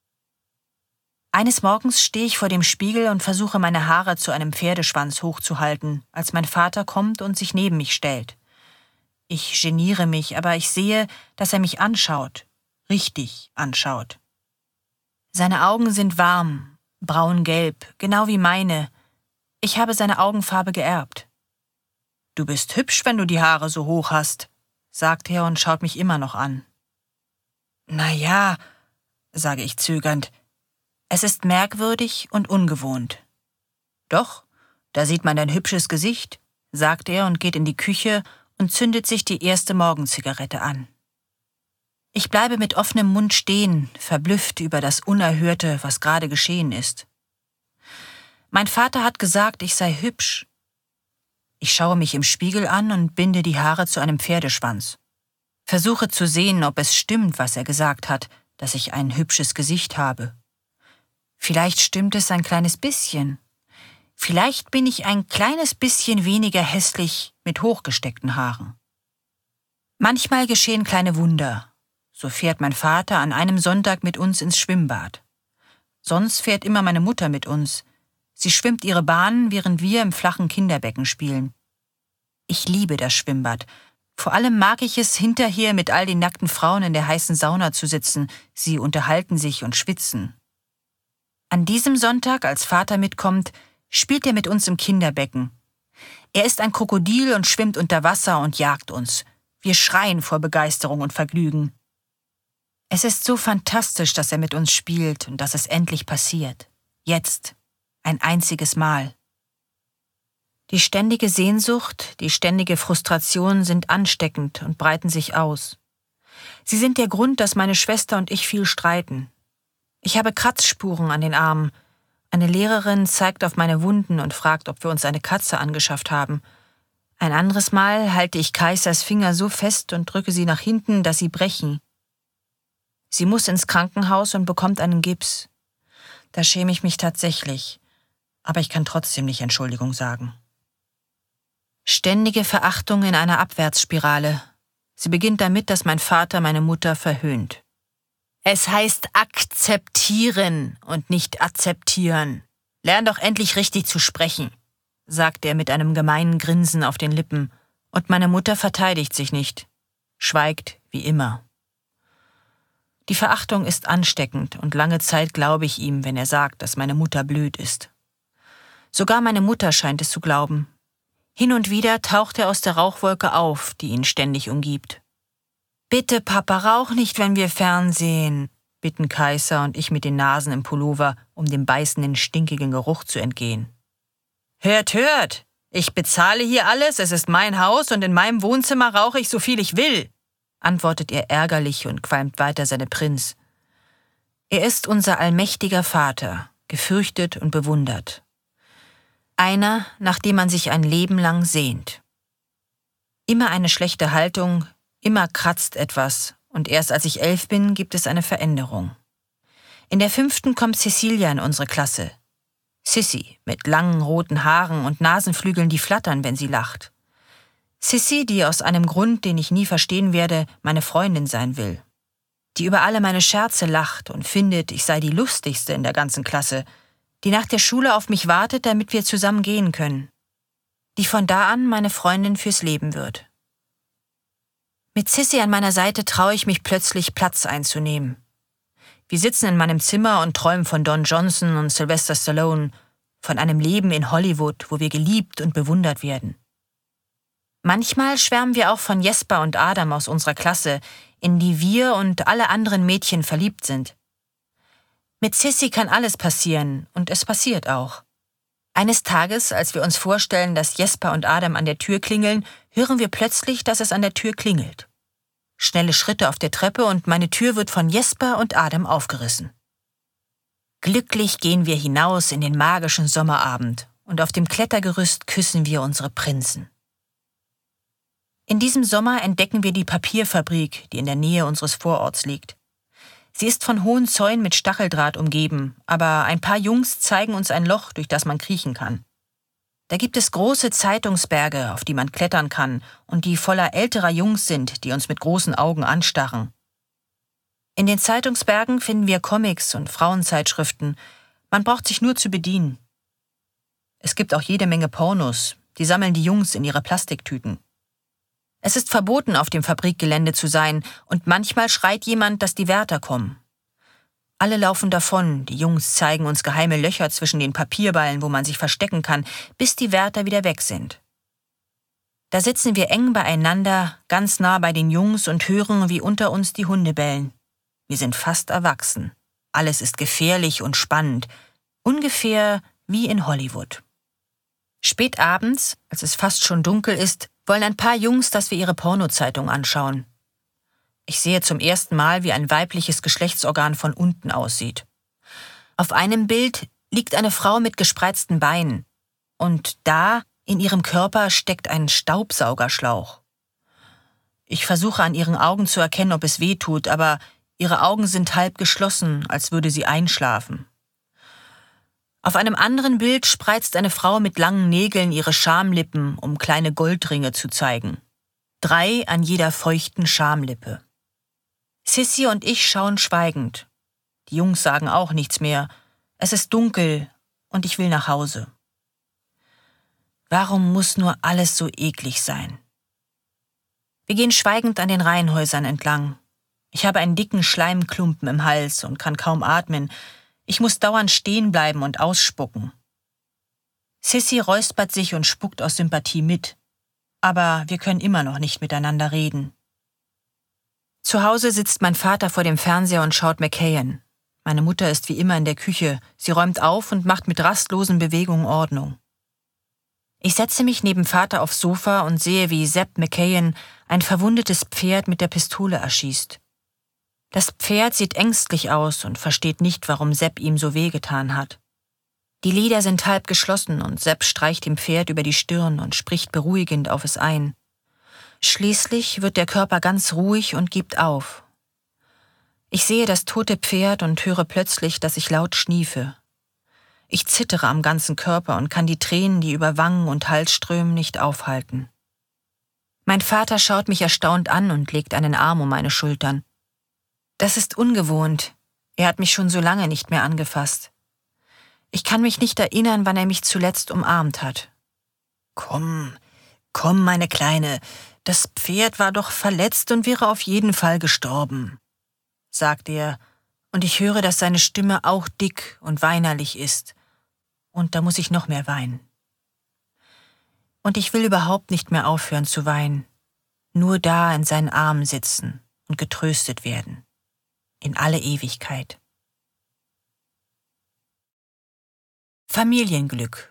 Eines Morgens stehe ich vor dem Spiegel und versuche, meine Haare zu einem Pferdeschwanz hochzuhalten, als mein Vater kommt und sich neben mich stellt. Ich geniere mich, aber ich sehe, dass er mich anschaut, richtig anschaut. Seine Augen sind warm, braun-gelb, genau wie meine. Ich habe seine Augenfarbe geerbt. »Du bist hübsch, wenn du die Haare so hoch hast«, sagt er und schaut mich immer noch an. »Na ja«, sage ich zögernd, »es ist merkwürdig und ungewohnt.« »Doch, da sieht man dein hübsches Gesicht«, sagt er und geht in die Küche und zündet sich die erste Morgenzigarette an. Ich bleibe mit offenem Mund stehen, verblüfft über das Unerhörte, was gerade geschehen ist. Mein Vater hat gesagt, ich sei hübsch. Ich schaue mich im Spiegel an und binde die Haare zu einem Pferdeschwanz. Versuche zu sehen, ob es stimmt, was er gesagt hat, dass ich ein hübsches Gesicht habe. Vielleicht stimmt es ein kleines bisschen. Vielleicht bin ich ein kleines bisschen weniger hässlich mit hochgesteckten Haaren. Manchmal geschehen kleine Wunder. So fährt mein Vater an einem Sonntag mit uns ins Schwimmbad. Sonst fährt immer meine Mutter mit uns. Sie schwimmt ihre Bahnen, während wir im flachen Kinderbecken spielen. Ich liebe das Schwimmbad. Vor allem mag ich es, hinterher mit all den nackten Frauen in der heißen Sauna zu sitzen. Sie unterhalten sich und schwitzen. An diesem Sonntag, als Vater mitkommt, spielt er mit uns im Kinderbecken. Er ist ein Krokodil und schwimmt unter Wasser und jagt uns. Wir schreien vor Begeisterung und Vergnügen. Es ist so fantastisch, dass er mit uns spielt und dass es endlich passiert. Jetzt. Ein einziges Mal. Die ständige Sehnsucht, die ständige Frustration sind ansteckend und breiten sich aus. Sie sind der Grund, dass meine Schwester und ich viel streiten. Ich habe Kratzspuren an den Armen. Eine Lehrerin zeigt auf meine Wunden und fragt, ob wir uns eine Katze angeschafft haben. Ein anderes Mal halte ich Kaisers Finger so fest und drücke sie nach hinten, dass sie brechen. Sie muss ins Krankenhaus und bekommt einen Gips. Da schäme ich mich tatsächlich. Aber ich kann trotzdem nicht Entschuldigung sagen. Ständige Verachtung in einer Abwärtsspirale. Sie beginnt damit, dass mein Vater meine Mutter verhöhnt. Es heißt akzeptieren und nicht akzeptieren. Lern doch endlich richtig zu sprechen, sagt er mit einem gemeinen Grinsen auf den Lippen. Und meine Mutter verteidigt sich nicht, schweigt wie immer. Die Verachtung ist ansteckend und lange Zeit glaube ich ihm, wenn er sagt, dass meine Mutter blöd ist. Sogar meine Mutter scheint es zu glauben. Hin und wieder taucht er aus der Rauchwolke auf, die ihn ständig umgibt. »Bitte, Papa, rauch nicht, wenn wir fernsehen«, bitten Kaiser und ich mit den Nasen im Pullover, um dem beißenden, stinkigen Geruch zu entgehen. »Hört, hört! Ich bezahle hier alles, es ist mein Haus und in meinem Wohnzimmer rauche ich so viel ich will«, antwortet er ärgerlich und qualmt weiter seine Prinz. Er ist unser allmächtiger Vater, gefürchtet und bewundert. Einer, nach dem man sich ein Leben lang sehnt. Immer eine schlechte Haltung, immer kratzt etwas und erst als ich elf bin, gibt es eine Veränderung. In der fünften kommt Cecilia in unsere Klasse. Sissy mit langen roten Haaren und Nasenflügeln, die flattern, wenn sie lacht. Sissy, die aus einem Grund, den ich nie verstehen werde, meine Freundin sein will. Die über alle meine Scherze lacht und findet, ich sei die lustigste in der ganzen Klasse, die nach der Schule auf mich wartet, damit wir zusammen gehen können. Die von da an meine Freundin fürs Leben wird. Mit Sissy an meiner Seite traue ich mich plötzlich, Platz einzunehmen. Wir sitzen in meinem Zimmer und träumen von Don Johnson und Sylvester Stallone, von einem Leben in Hollywood, wo wir geliebt und bewundert werden. Manchmal schwärmen wir auch von Jesper und Adam aus unserer Klasse, in die wir und alle anderen Mädchen verliebt sind. Mit Sissy kann alles passieren, und es passiert auch. Eines Tages, als wir uns vorstellen, dass Jesper und Adam an der Tür klingeln, hören wir plötzlich, dass es an der Tür klingelt. Schnelle Schritte auf der Treppe und meine Tür wird von Jesper und Adam aufgerissen. Glücklich gehen wir hinaus in den magischen Sommerabend und auf dem Klettergerüst küssen wir unsere Prinzen. In diesem Sommer entdecken wir die Papierfabrik, die in der Nähe unseres Vororts liegt. Sie ist von hohen Zäunen mit Stacheldraht umgeben, aber ein paar Jungs zeigen uns ein Loch, durch das man kriechen kann. Da gibt es große Zeitungsberge, auf die man klettern kann und die voller älterer Jungs sind, die uns mit großen Augen anstarren. In den Zeitungsbergen finden wir Comics und Frauenzeitschriften. Man braucht sich nur zu bedienen. Es gibt auch jede Menge Pornos, die sammeln die Jungs in ihre Plastiktüten. Es ist verboten, auf dem Fabrikgelände zu sein, und manchmal schreit jemand, dass die Wärter kommen. Alle laufen davon, die Jungs zeigen uns geheime Löcher zwischen den Papierballen, wo man sich verstecken kann, bis die Wärter wieder weg sind. Da sitzen wir eng beieinander, ganz nah bei den Jungs und hören, wie unter uns die Hunde bellen. Wir sind fast erwachsen. Alles ist gefährlich und spannend, ungefähr wie in Hollywood. Spät abends, als es fast schon dunkel ist, wollen ein paar Jungs, dass wir ihre Pornozeitung anschauen. Ich sehe zum ersten Mal, wie ein weibliches Geschlechtsorgan von unten aussieht. Auf einem Bild liegt eine Frau mit gespreizten Beinen. Und da, in ihrem Körper, steckt ein Staubsaugerschlauch. Ich versuche an ihren Augen zu erkennen, ob es weh tut, aber ihre Augen sind halb geschlossen, als würde sie einschlafen. Auf einem anderen Bild spreizt eine Frau mit langen Nägeln ihre Schamlippen, um kleine Goldringe zu zeigen. Drei an jeder feuchten Schamlippe. Sissy und ich schauen schweigend. Die Jungs sagen auch nichts mehr. Es ist dunkel und ich will nach Hause. Warum muss nur alles so eklig sein? Wir gehen schweigend an den Reihenhäusern entlang. Ich habe einen dicken Schleimklumpen im Hals und kann kaum atmen. Ich muss dauernd stehen bleiben und ausspucken. Sissy räuspert sich und spuckt aus Sympathie mit. Aber wir können immer noch nicht miteinander reden. Zu Hause sitzt mein Vater vor dem Fernseher und schaut McKayen. Meine Mutter ist wie immer in der Küche. Sie räumt auf und macht mit rastlosen Bewegungen Ordnung. Ich setze mich neben Vater aufs Sofa und sehe, wie Sepp McKayen ein verwundetes Pferd mit der Pistole erschießt. Das Pferd sieht ängstlich aus und versteht nicht, warum Sepp ihm so wehgetan hat. Die Lider sind halb geschlossen und Sepp streicht dem Pferd über die Stirn und spricht beruhigend auf es ein. Schließlich wird der Körper ganz ruhig und gibt auf. Ich sehe das tote Pferd und höre plötzlich, dass ich laut schniefe. Ich zittere am ganzen Körper und kann die Tränen, die über Wangen und Hals strömen, nicht aufhalten. Mein Vater schaut mich erstaunt an und legt einen Arm um meine Schultern. Das ist ungewohnt. Er hat mich schon so lange nicht mehr angefasst. Ich kann mich nicht erinnern, wann er mich zuletzt umarmt hat. »Komm, komm, meine Kleine, das Pferd war doch verletzt und wäre auf jeden Fall gestorben«, sagt er, und ich höre, dass seine Stimme auch dick und weinerlich ist. Und da muss ich noch mehr weinen. Und ich will überhaupt nicht mehr aufhören zu weinen, nur da in seinen Armen sitzen und getröstet werden. In alle Ewigkeit. Familienglück.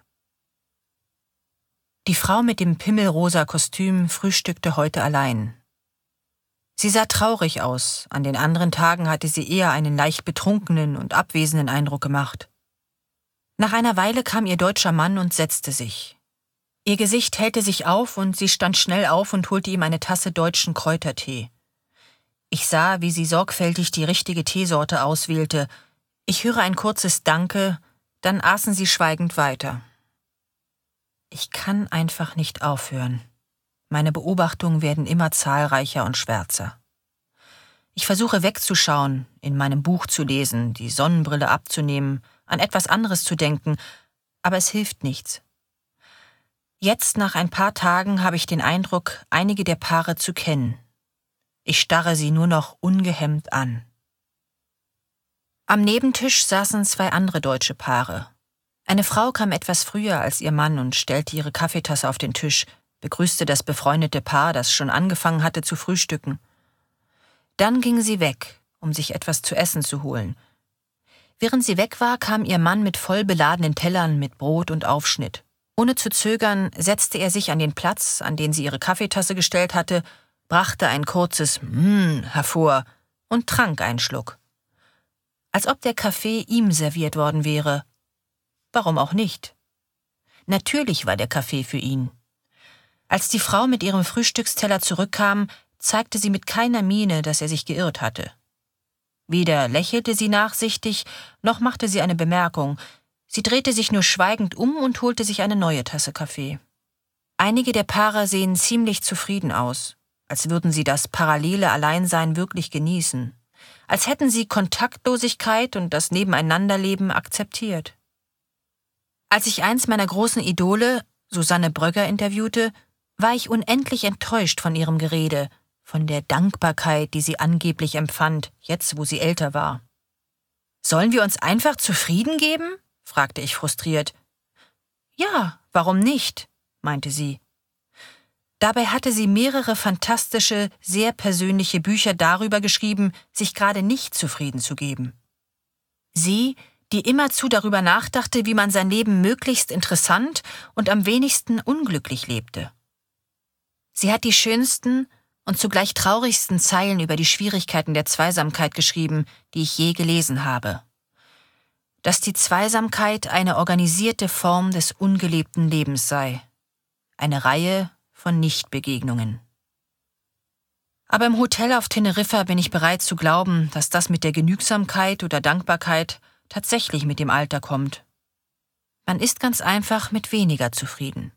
Die Frau mit dem pimmelrosa Kostüm frühstückte heute allein. Sie sah traurig aus, an den anderen Tagen hatte sie eher einen leicht betrunkenen und abwesenden Eindruck gemacht. Nach einer Weile kam ihr deutscher Mann und setzte sich. Ihr Gesicht hellte sich auf und sie stand schnell auf und holte ihm eine Tasse deutschen Kräutertee. Ich sah, wie sie sorgfältig die richtige Teesorte auswählte. Ich höre ein kurzes Danke, dann aßen sie schweigend weiter. Ich kann einfach nicht aufhören. Meine Beobachtungen werden immer zahlreicher und schwärzer. Ich versuche wegzuschauen, in meinem Buch zu lesen, die Sonnenbrille abzunehmen, an etwas anderes zu denken, aber es hilft nichts. Jetzt, nach ein paar Tagen, habe ich den Eindruck, einige der Paare zu kennen. Ich starre sie nur noch ungehemmt an. Am Nebentisch saßen zwei andere deutsche Paare. Eine Frau kam etwas früher als ihr Mann und stellte ihre Kaffeetasse auf den Tisch, begrüßte das befreundete Paar, das schon angefangen hatte zu frühstücken. Dann ging sie weg, um sich etwas zu essen zu holen. Während sie weg war, kam ihr Mann mit voll beladenen Tellern mit Brot und Aufschnitt. Ohne zu zögern setzte er sich an den Platz, an den sie ihre Kaffeetasse gestellt hatte, brachte ein kurzes »Mmm« hervor und trank einen Schluck. Als ob der Kaffee ihm serviert worden wäre. Warum auch nicht? Natürlich war der Kaffee für ihn. Als die Frau mit ihrem Frühstücksteller zurückkam, zeigte sie mit keiner Miene, dass er sich geirrt hatte. Weder lächelte sie nachsichtig, noch machte sie eine Bemerkung. Sie drehte sich nur schweigend um und holte sich eine neue Tasse Kaffee. Einige der Paare sehen ziemlich zufrieden aus, als würden sie das parallele Alleinsein wirklich genießen, als hätten sie Kontaktlosigkeit und das Nebeneinanderleben akzeptiert. Als ich eins meiner großen Idole, Susanne Brögger, interviewte, war ich unendlich enttäuscht von ihrem Gerede, von der Dankbarkeit, die sie angeblich empfand, jetzt wo sie älter war. »Sollen wir uns einfach zufrieden geben?« fragte ich frustriert. »Ja, warum nicht?« meinte sie. Dabei hatte sie mehrere fantastische, sehr persönliche Bücher darüber geschrieben, sich gerade nicht zufrieden zu geben. Sie, die immerzu darüber nachdachte, wie man sein Leben möglichst interessant und am wenigsten unglücklich lebte. Sie hat die schönsten und zugleich traurigsten Zeilen über die Schwierigkeiten der Zweisamkeit geschrieben, die ich je gelesen habe. Dass die Zweisamkeit eine organisierte Form des ungelebten Lebens sei. Eine Reihe von Nichtbegegnungen. Aber im Hotel auf Teneriffa bin ich bereit zu glauben, dass das mit der Genügsamkeit oder Dankbarkeit tatsächlich mit dem Alter kommt. Man ist ganz einfach mit weniger zufrieden.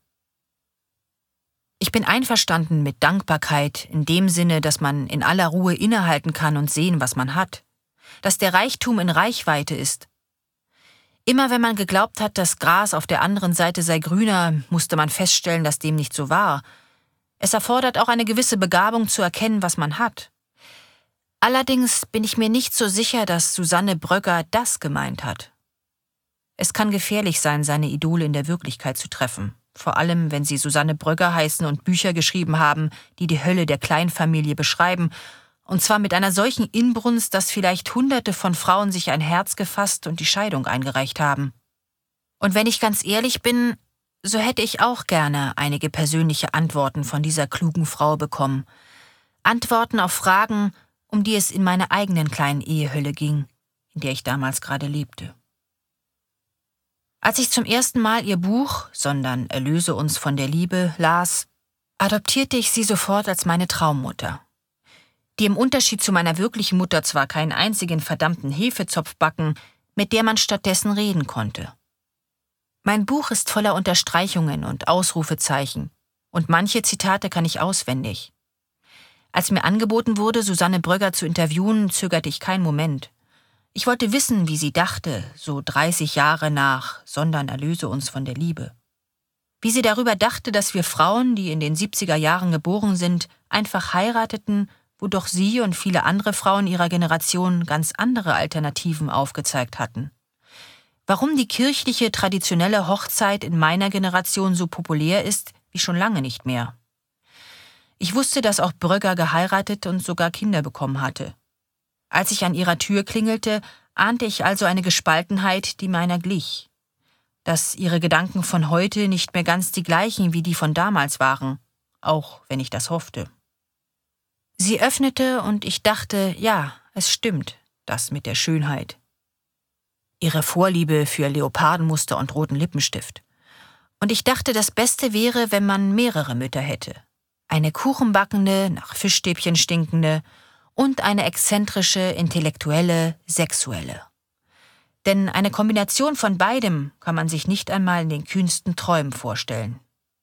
Ich bin einverstanden mit Dankbarkeit in dem Sinne, dass man in aller Ruhe innehalten kann und sehen, was man hat. Dass der Reichtum in Reichweite ist. Immer wenn man geglaubt hat, das Gras auf der anderen Seite sei grüner, musste man feststellen, dass dem nicht so war. Es erfordert auch eine gewisse Begabung zu erkennen, was man hat. Allerdings bin ich mir nicht so sicher, dass Susanne Brögger das gemeint hat. Es kann gefährlich sein, seine Idole in der Wirklichkeit zu treffen. Vor allem, wenn sie Susanne Brögger heißen und Bücher geschrieben haben, die die Hölle der Kleinfamilie beschreiben, und zwar mit einer solchen Inbrunst, dass vielleicht Hunderte von Frauen sich ein Herz gefasst und die Scheidung eingereicht haben. Und wenn ich ganz ehrlich bin, so hätte ich auch gerne einige persönliche Antworten von dieser klugen Frau bekommen. Antworten auf Fragen, um die es in meiner eigenen kleinen Ehehölle ging, in der ich damals gerade lebte. Als ich zum ersten Mal ihr Buch, sondern Erlöse uns von der Liebe, las, adoptierte ich sie sofort als meine Traummutter, die im Unterschied zu meiner wirklichen Mutter zwar keinen einzigen verdammten Hefezopf backen, mit der man stattdessen reden konnte. Mein Buch ist voller Unterstreichungen und Ausrufezeichen, und manche Zitate kann ich auswendig. Als mir angeboten wurde, Susanne Brögger zu interviewen, zögerte ich keinen Moment. Ich wollte wissen, wie sie dachte, so dreißig Jahre nach Sondern erlöse uns von der Liebe. Wie sie darüber dachte, dass wir Frauen, die in den siebziger Jahren geboren sind, einfach heirateten, wo doch sie und viele andere Frauen ihrer Generation ganz andere Alternativen aufgezeigt hatten. Warum die kirchliche, traditionelle Hochzeit in meiner Generation so populär ist, wie schon lange nicht mehr. Ich wusste, dass auch Brögger geheiratet und sogar Kinder bekommen hatte. Als ich an ihrer Tür klingelte, ahnte ich also eine Gespaltenheit, die meiner glich. Dass ihre Gedanken von heute nicht mehr ganz die gleichen wie die von damals waren, auch wenn ich das hoffte. Sie öffnete und ich dachte, ja, es stimmt, das mit der Schönheit. Ihre Vorliebe für Leopardenmuster und roten Lippenstift. Und ich dachte, das Beste wäre, wenn man mehrere Mütter hätte. Eine kuchenbackende, nach Fischstäbchen stinkende und eine exzentrische, intellektuelle, sexuelle. Denn eine Kombination von beidem kann man sich nicht einmal in den kühnsten Träumen vorstellen.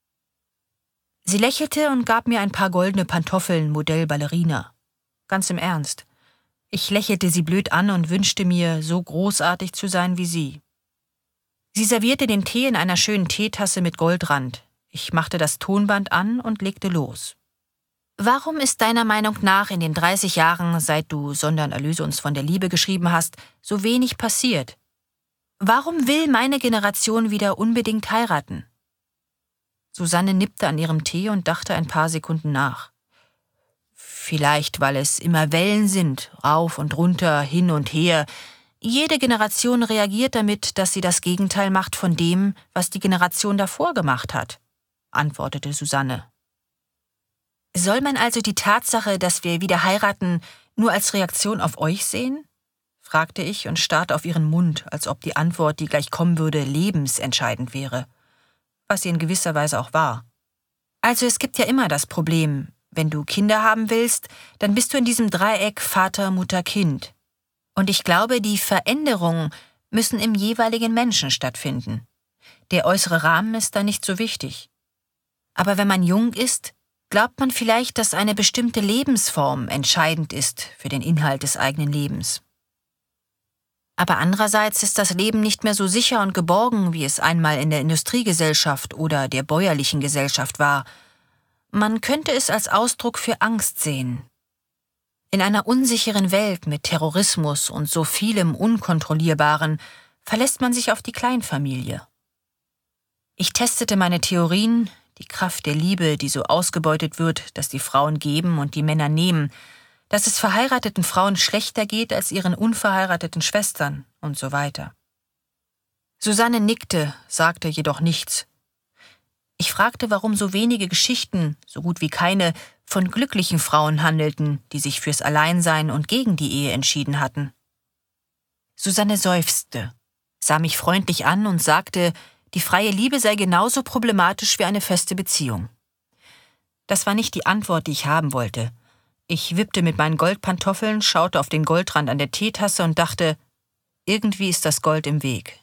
Sie lächelte und gab mir ein paar goldene Pantoffeln Modell Ballerina. Ganz im Ernst. Ich lächelte sie blöd an und wünschte mir, so großartig zu sein wie sie. Sie servierte den Tee in einer schönen Teetasse mit Goldrand. Ich machte das Tonband an und legte los. Warum ist deiner Meinung nach in den dreißig Jahren, seit du Sondern erlöse uns von der Liebe geschrieben hast, so wenig passiert? Warum will meine Generation wieder unbedingt heiraten? Susanne nippte an ihrem Tee und dachte ein paar Sekunden nach. Vielleicht, weil es immer Wellen sind, rauf und runter, hin und her. Jede Generation reagiert damit, dass sie das Gegenteil macht von dem, was die Generation davor gemacht hat, antwortete Susanne. Soll man also die Tatsache, dass wir wieder heiraten, nur als Reaktion auf euch sehen? Fragte ich und starrte auf ihren Mund, als ob die Antwort, die gleich kommen würde, lebensentscheidend wäre. Was sie in gewisser Weise auch war. Also es gibt ja immer das Problem, wenn du Kinder haben willst, dann bist du in diesem Dreieck Vater, Mutter, Kind. Und ich glaube, die Veränderungen müssen im jeweiligen Menschen stattfinden. Der äußere Rahmen ist da nicht so wichtig. Aber wenn man jung ist, glaubt man vielleicht, dass eine bestimmte Lebensform entscheidend ist für den Inhalt des eigenen Lebens. Aber andererseits ist das Leben nicht mehr so sicher und geborgen, wie es einmal in der Industriegesellschaft oder der bäuerlichen Gesellschaft war. Man könnte es als Ausdruck für Angst sehen. In einer unsicheren Welt mit Terrorismus und so vielem Unkontrollierbaren verlässt man sich auf die Kleinfamilie. Ich testete meine Theorien, die Kraft der Liebe, die so ausgebeutet wird, dass die Frauen geben und die Männer nehmen, dass es verheirateten Frauen schlechter geht als ihren unverheirateten Schwestern und so weiter. Susanne nickte, sagte jedoch nichts. Ich fragte, warum so wenige Geschichten, so gut wie keine, von glücklichen Frauen handelten, die sich fürs Alleinsein und gegen die Ehe entschieden hatten. Susanne seufzte, sah mich freundlich an und sagte, die freie Liebe sei genauso problematisch wie eine feste Beziehung. Das war nicht die Antwort, die ich haben wollte. Ich wippte mit meinen Goldpantoffeln, schaute auf den Goldrand an der Teetasse und dachte, irgendwie ist das Gold im Weg.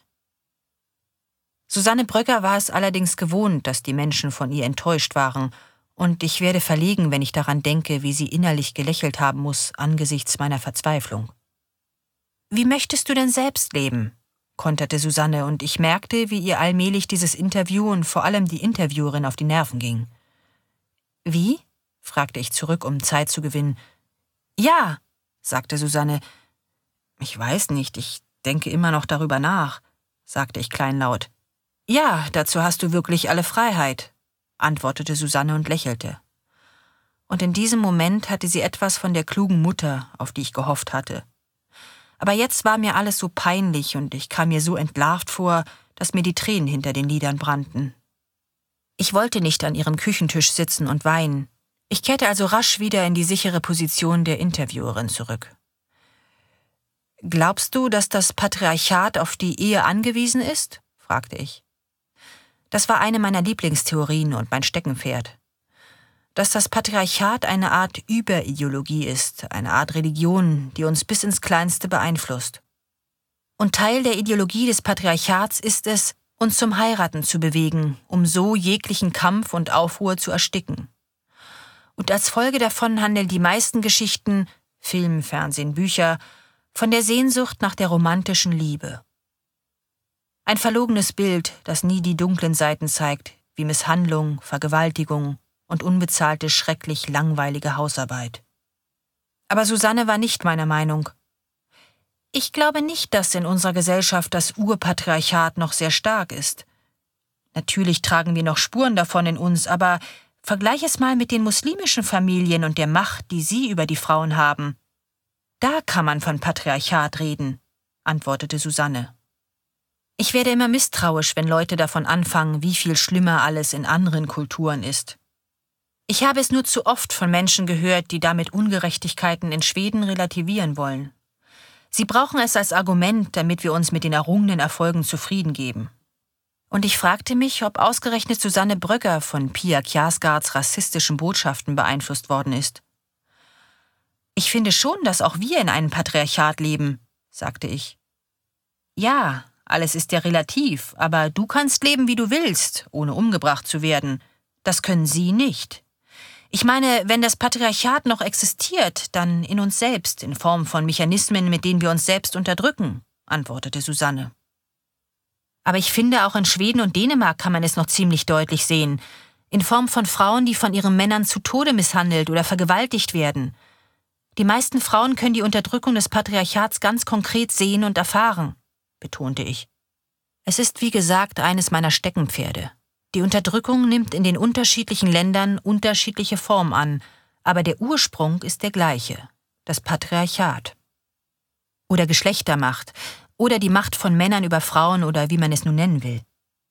Susanne Brögger war es allerdings gewohnt, dass die Menschen von ihr enttäuscht waren, und ich werde verlegen, wenn ich daran denke, wie sie innerlich gelächelt haben muss angesichts meiner Verzweiflung. »Wie möchtest du denn selbst leben?« konterte Susanne, und ich merkte, wie ihr allmählich dieses Interview und vor allem die Interviewerin auf die Nerven ging. »Wie?« fragte ich zurück, um Zeit zu gewinnen. »Ja«, sagte Susanne. »Ich weiß nicht, ich denke immer noch darüber nach«, sagte ich kleinlaut. »Ja, dazu hast du wirklich alle Freiheit«, antwortete Susanne und lächelte. Und in diesem Moment hatte sie etwas von der klugen Mutter, auf die ich gehofft hatte. Aber jetzt war mir alles so peinlich und ich kam mir so entlarvt vor, dass mir die Tränen hinter den Lidern brannten. Ich wollte nicht an ihrem Küchentisch sitzen und weinen. Ich kehrte also rasch wieder in die sichere Position der Interviewerin zurück. »Glaubst du, dass das Patriarchat auf die Ehe angewiesen ist?« fragte ich. Das war eine meiner Lieblingstheorien und mein Steckenpferd. Dass das Patriarchat eine Art Überideologie ist, eine Art Religion, die uns bis ins Kleinste beeinflusst. Und Teil der Ideologie des Patriarchats ist es, uns zum Heiraten zu bewegen, um so jeglichen Kampf und Aufruhr zu ersticken. Und als Folge davon handeln die meisten Geschichten, Film, Fernsehen, Bücher, von der Sehnsucht nach der romantischen Liebe. Ein verlogenes Bild, das nie die dunklen Seiten zeigt, wie Misshandlung, Vergewaltigung und unbezahlte, schrecklich langweilige Hausarbeit. Aber Susanne war nicht meiner Meinung. Ich glaube nicht, dass in unserer Gesellschaft das Urpatriarchat noch sehr stark ist. Natürlich tragen wir noch Spuren davon in uns, aber vergleich es mal mit den muslimischen Familien und der Macht, die sie über die Frauen haben. Da kann man von Patriarchat reden, antwortete Susanne. Ich werde immer misstrauisch, wenn Leute davon anfangen, wie viel schlimmer alles in anderen Kulturen ist. Ich habe es nur zu oft von Menschen gehört, die damit Ungerechtigkeiten in Schweden relativieren wollen. Sie brauchen es als Argument, damit wir uns mit den errungenen Erfolgen zufrieden geben. Und ich fragte mich, ob ausgerechnet Susanne Brögger von Pia Kjaersgaards rassistischen Botschaften beeinflusst worden ist. »Ich finde schon, dass auch wir in einem Patriarchat leben«, sagte ich. »Ja, alles ist ja relativ, aber du kannst leben, wie du willst, ohne umgebracht zu werden. Das können sie nicht. Ich meine, wenn das Patriarchat noch existiert, dann in uns selbst, in Form von Mechanismen, mit denen wir uns selbst unterdrücken«, antwortete Susanne. »Aber ich finde, auch in Schweden und Dänemark kann man es noch ziemlich deutlich sehen, in Form von Frauen, die von ihren Männern zu Tode misshandelt oder vergewaltigt werden. Die meisten Frauen können die Unterdrückung des Patriarchats ganz konkret sehen und erfahren«, betonte ich. Es ist, wie gesagt, eines meiner Steckenpferde. Die Unterdrückung nimmt in den unterschiedlichen Ländern unterschiedliche Formen an, aber der Ursprung ist der gleiche, das Patriarchat. Oder Geschlechtermacht, oder die Macht von Männern über Frauen oder wie man es nun nennen will.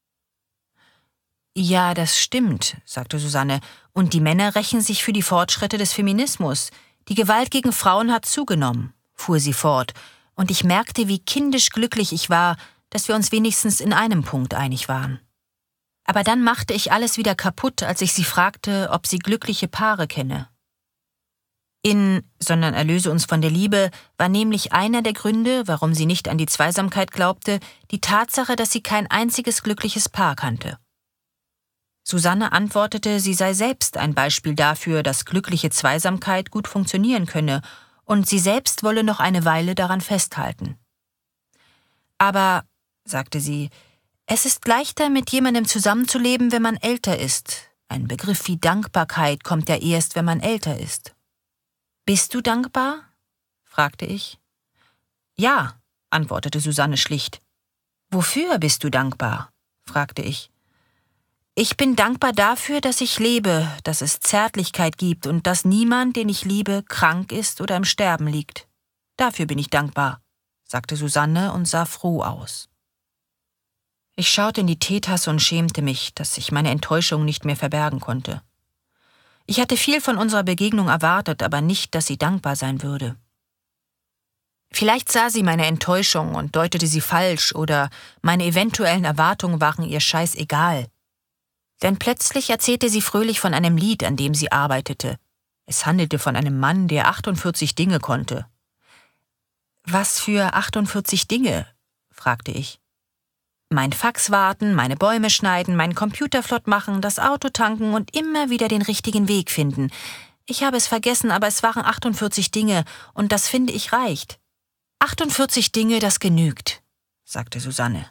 »Ja, das stimmt«, sagte Susanne, »und die Männer rächen sich für die Fortschritte des Feminismus. Die Gewalt gegen Frauen hat zugenommen«, fuhr sie fort, und ich merkte, wie kindisch glücklich ich war, dass wir uns wenigstens in einem Punkt einig waren. Aber dann machte ich alles wieder kaputt, als ich sie fragte, ob sie glückliche Paare kenne. In »Sondern erlöse uns von der Liebe« war nämlich einer der Gründe, warum sie nicht an die Zweisamkeit glaubte, die Tatsache, dass sie kein einziges glückliches Paar kannte. Susanne antwortete, sie sei selbst ein Beispiel dafür, dass glückliche Zweisamkeit gut funktionieren könne, und sie selbst wolle noch eine Weile daran festhalten. »Aber«, sagte sie, »es ist leichter, mit jemandem zusammenzuleben, wenn man älter ist. Ein Begriff wie Dankbarkeit kommt ja erst, wenn man älter ist.« »Bist du dankbar?«, fragte ich. »Ja«, antwortete Susanne schlicht. »Wofür bist du dankbar?«, fragte ich. »Ich bin dankbar dafür, dass ich lebe, dass es Zärtlichkeit gibt und dass niemand, den ich liebe, krank ist oder im Sterben liegt. Dafür bin ich dankbar«, sagte Susanne und sah froh aus. Ich schaute in die Teetasse und schämte mich, dass ich meine Enttäuschung nicht mehr verbergen konnte. Ich hatte viel von unserer Begegnung erwartet, aber nicht, dass sie dankbar sein würde. Vielleicht sah sie meine Enttäuschung und deutete sie falsch oder meine eventuellen Erwartungen waren ihr scheißegal. Denn plötzlich erzählte sie fröhlich von einem Lied, an dem sie arbeitete. Es handelte von einem Mann, der achtundvierzig Dinge konnte. »Was für achtundvierzig Dinge?« fragte ich. »Mein Fax warten, meine Bäume schneiden, meinen Computer flott machen, das Auto tanken und immer wieder den richtigen Weg finden. Ich habe es vergessen, aber es waren achtundvierzig Dinge und das finde ich reicht.« »achtundvierzig Dinge, das genügt«, sagte Susanne.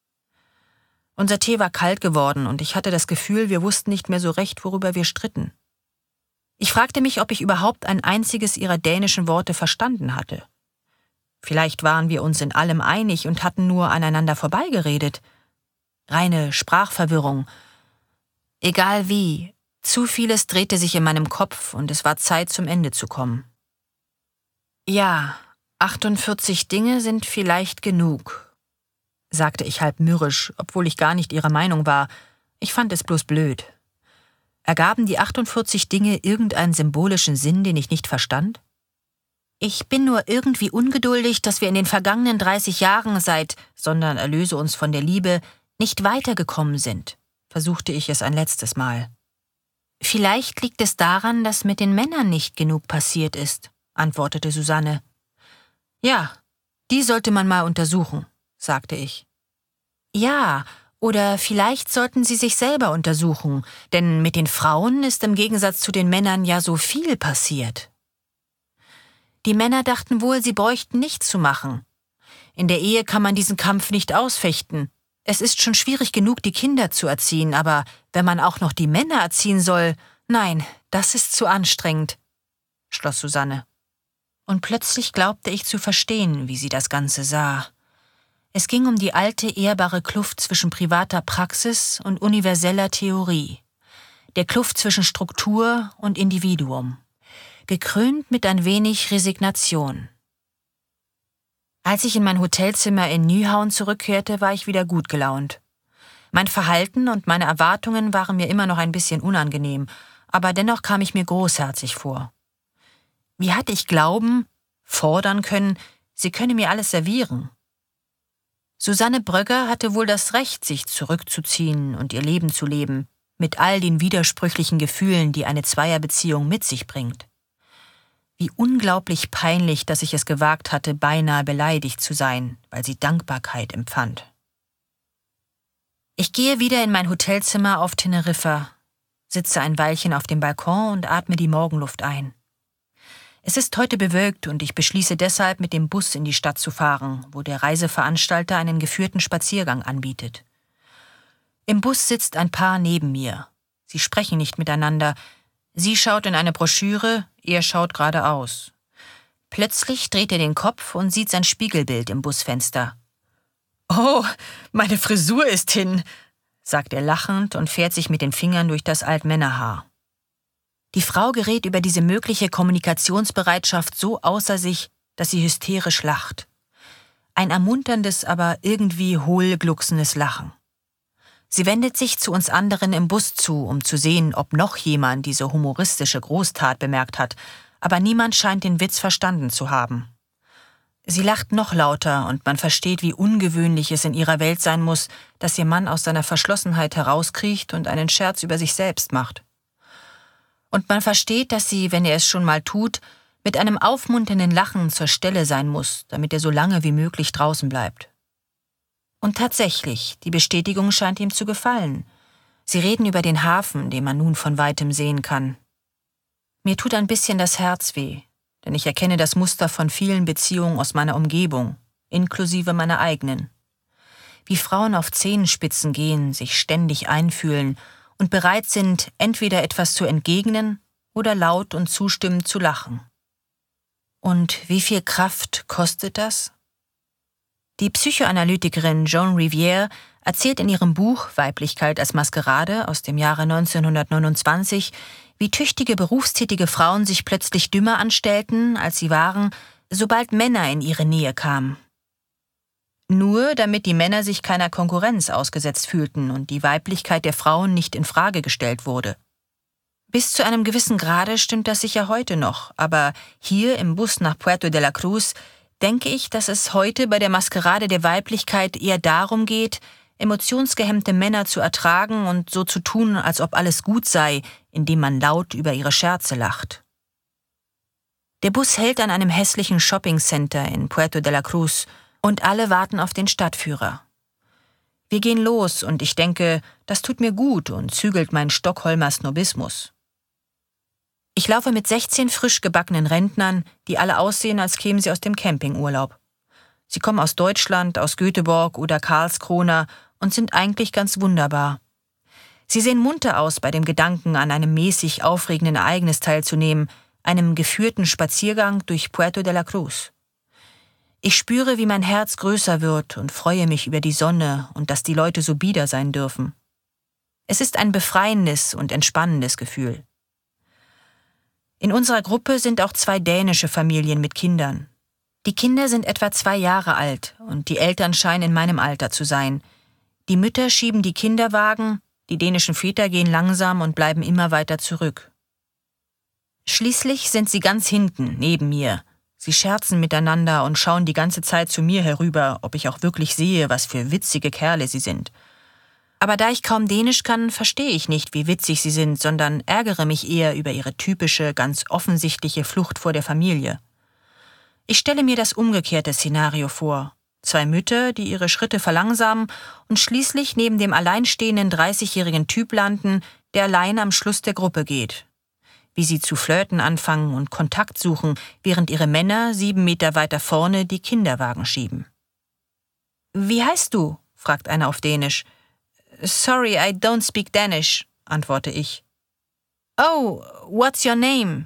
Unser Tee war kalt geworden und ich hatte das Gefühl, wir wussten nicht mehr so recht, worüber wir stritten. Ich fragte mich, ob ich überhaupt ein einziges ihrer dänischen Worte verstanden hatte. Vielleicht waren wir uns in allem einig und hatten nur aneinander vorbeigeredet. Reine Sprachverwirrung. Egal wie, zu vieles drehte sich in meinem Kopf und es war Zeit, zum Ende zu kommen. »Ja, achtundvierzig Dinge sind vielleicht genug«, sagte ich halb mürrisch, obwohl ich gar nicht ihrer Meinung war. Ich fand es bloß blöd. Ergaben die achtundvierzig Dinge irgendeinen symbolischen Sinn, den ich nicht verstand? Ich bin nur irgendwie ungeduldig, dass wir in den vergangenen dreißig Jahren seit, sondern erlöse uns von der Liebe, nicht weitergekommen sind, versuchte ich es ein letztes Mal. Vielleicht liegt es daran, dass mit den Männern nicht genug passiert ist, antwortete Susanne. Ja, die sollte man mal untersuchen, sagte ich. Ja, oder vielleicht sollten sie sich selber untersuchen, denn mit den Frauen ist im Gegensatz zu den Männern ja so viel passiert. Die Männer dachten wohl, sie bräuchten nichts zu machen. In der Ehe kann man diesen Kampf nicht ausfechten. Es ist schon schwierig genug, die Kinder zu erziehen, aber wenn man auch noch die Männer erziehen soll, nein, das ist zu anstrengend, schloss Susanne. Und plötzlich glaubte ich zu verstehen, wie sie das Ganze sah. Es ging um die alte, ehrbare Kluft zwischen privater Praxis und universeller Theorie. Der Kluft zwischen Struktur und Individuum. Gekrönt mit ein wenig Resignation. Als ich in mein Hotelzimmer in Nyhavn zurückkehrte, war ich wieder gut gelaunt. Mein Verhalten und meine Erwartungen waren mir immer noch ein bisschen unangenehm, aber dennoch kam ich mir großherzig vor. Wie hatte ich glauben, fordern können, sie könne mir alles servieren? Susanne Brögger hatte wohl das Recht, sich zurückzuziehen und ihr Leben zu leben, mit all den widersprüchlichen Gefühlen, die eine Zweierbeziehung mit sich bringt. Wie unglaublich peinlich, dass ich es gewagt hatte, beinahe beleidigt zu sein, weil sie Dankbarkeit empfand. Ich gehe wieder in mein Hotelzimmer auf Teneriffa, sitze ein Weilchen auf dem Balkon und atme die Morgenluft ein. Es ist heute bewölkt und ich beschließe deshalb, mit dem Bus in die Stadt zu fahren, wo der Reiseveranstalter einen geführten Spaziergang anbietet. Im Bus sitzt ein Paar neben mir. Sie sprechen nicht miteinander. Sie schaut in eine Broschüre, er schaut geradeaus. Plötzlich dreht er den Kopf und sieht sein Spiegelbild im Busfenster. »Oh, meine Frisur ist hin«, sagt er lachend und fährt sich mit den Fingern durch das Altmännerhaar. Die Frau gerät über diese mögliche Kommunikationsbereitschaft so außer sich, dass sie hysterisch lacht. Ein ermunterndes, aber irgendwie hohl glucksendes Lachen. Sie wendet sich zu uns anderen im Bus zu, um zu sehen, ob noch jemand diese humoristische Großtat bemerkt hat, aber niemand scheint den Witz verstanden zu haben. Sie lacht noch lauter und man versteht, wie ungewöhnlich es in ihrer Welt sein muss, dass ihr Mann aus seiner Verschlossenheit herauskriecht und einen Scherz über sich selbst macht. Und man versteht, dass sie, wenn er es schon mal tut, mit einem aufmunternden Lachen zur Stelle sein muss, damit er so lange wie möglich draußen bleibt. Und tatsächlich, die Bestätigung scheint ihm zu gefallen. Sie reden über den Hafen, den man nun von weitem sehen kann. Mir tut ein bisschen das Herz weh, denn ich erkenne das Muster von vielen Beziehungen aus meiner Umgebung, inklusive meiner eigenen. Wie Frauen auf Zehenspitzen gehen, sich ständig einfühlen und bereit sind, entweder etwas zu entgegnen oder laut und zustimmend zu lachen. Und wie viel Kraft kostet das? Die Psychoanalytikerin Joan Riviere erzählt in ihrem Buch Weiblichkeit als Maskerade aus dem Jahre neunzehnhundertneunundzwanzig, wie tüchtige berufstätige Frauen sich plötzlich dümmer anstellten, als sie waren, sobald Männer in ihre Nähe kamen. Nur damit die Männer sich keiner Konkurrenz ausgesetzt fühlten und die Weiblichkeit der Frauen nicht in Frage gestellt wurde. Bis zu einem gewissen Grade stimmt das sicher heute noch, aber hier im Bus nach Puerto de la Cruz denke ich, dass es heute bei der Maskerade der Weiblichkeit eher darum geht, emotionsgehemmte Männer zu ertragen und so zu tun, als ob alles gut sei, indem man laut über ihre Scherze lacht. Der Bus hält an einem hässlichen Shoppingcenter in Puerto de la Cruz und alle warten auf den Stadtführer. Wir gehen los und ich denke, das tut mir gut und zügelt meinen Stockholmer Snobismus. Ich laufe mit sechzehn frisch gebackenen Rentnern, die alle aussehen, als kämen sie aus dem Campingurlaub. Sie kommen aus Deutschland, aus Göteborg oder Karlskrona und sind eigentlich ganz wunderbar. Sie sehen munter aus bei dem Gedanken, an einem mäßig aufregenden Ereignis teilzunehmen, einem geführten Spaziergang durch Puerto de la Cruz. Ich spüre, wie mein Herz größer wird und freue mich über die Sonne und dass die Leute so bieder sein dürfen. Es ist ein befreiendes und entspannendes Gefühl. In unserer Gruppe sind auch zwei dänische Familien mit Kindern. Die Kinder sind etwa zwei Jahre alt und die Eltern scheinen in meinem Alter zu sein. Die Mütter schieben die Kinderwagen, die dänischen Väter gehen langsam und bleiben immer weiter zurück. Schließlich sind sie ganz hinten, neben mir. Sie scherzen miteinander und schauen die ganze Zeit zu mir herüber, ob ich auch wirklich sehe, was für witzige Kerle sie sind. Aber da ich kaum Dänisch kann, verstehe ich nicht, wie witzig sie sind, sondern ärgere mich eher über ihre typische, ganz offensichtliche Flucht vor der Familie. Ich stelle mir das umgekehrte Szenario vor. Zwei Mütter, die ihre Schritte verlangsamen und schließlich neben dem alleinstehenden dreißigjährigen Typ landen, der allein am Schluss der Gruppe geht. Wie sie zu flirten anfangen und Kontakt suchen, während ihre Männer sieben Meter weiter vorne die Kinderwagen schieben. »Wie heißt du?« fragt einer auf Dänisch. »Sorry, I don't speak Danish«, antworte ich. »Oh, what's your name?«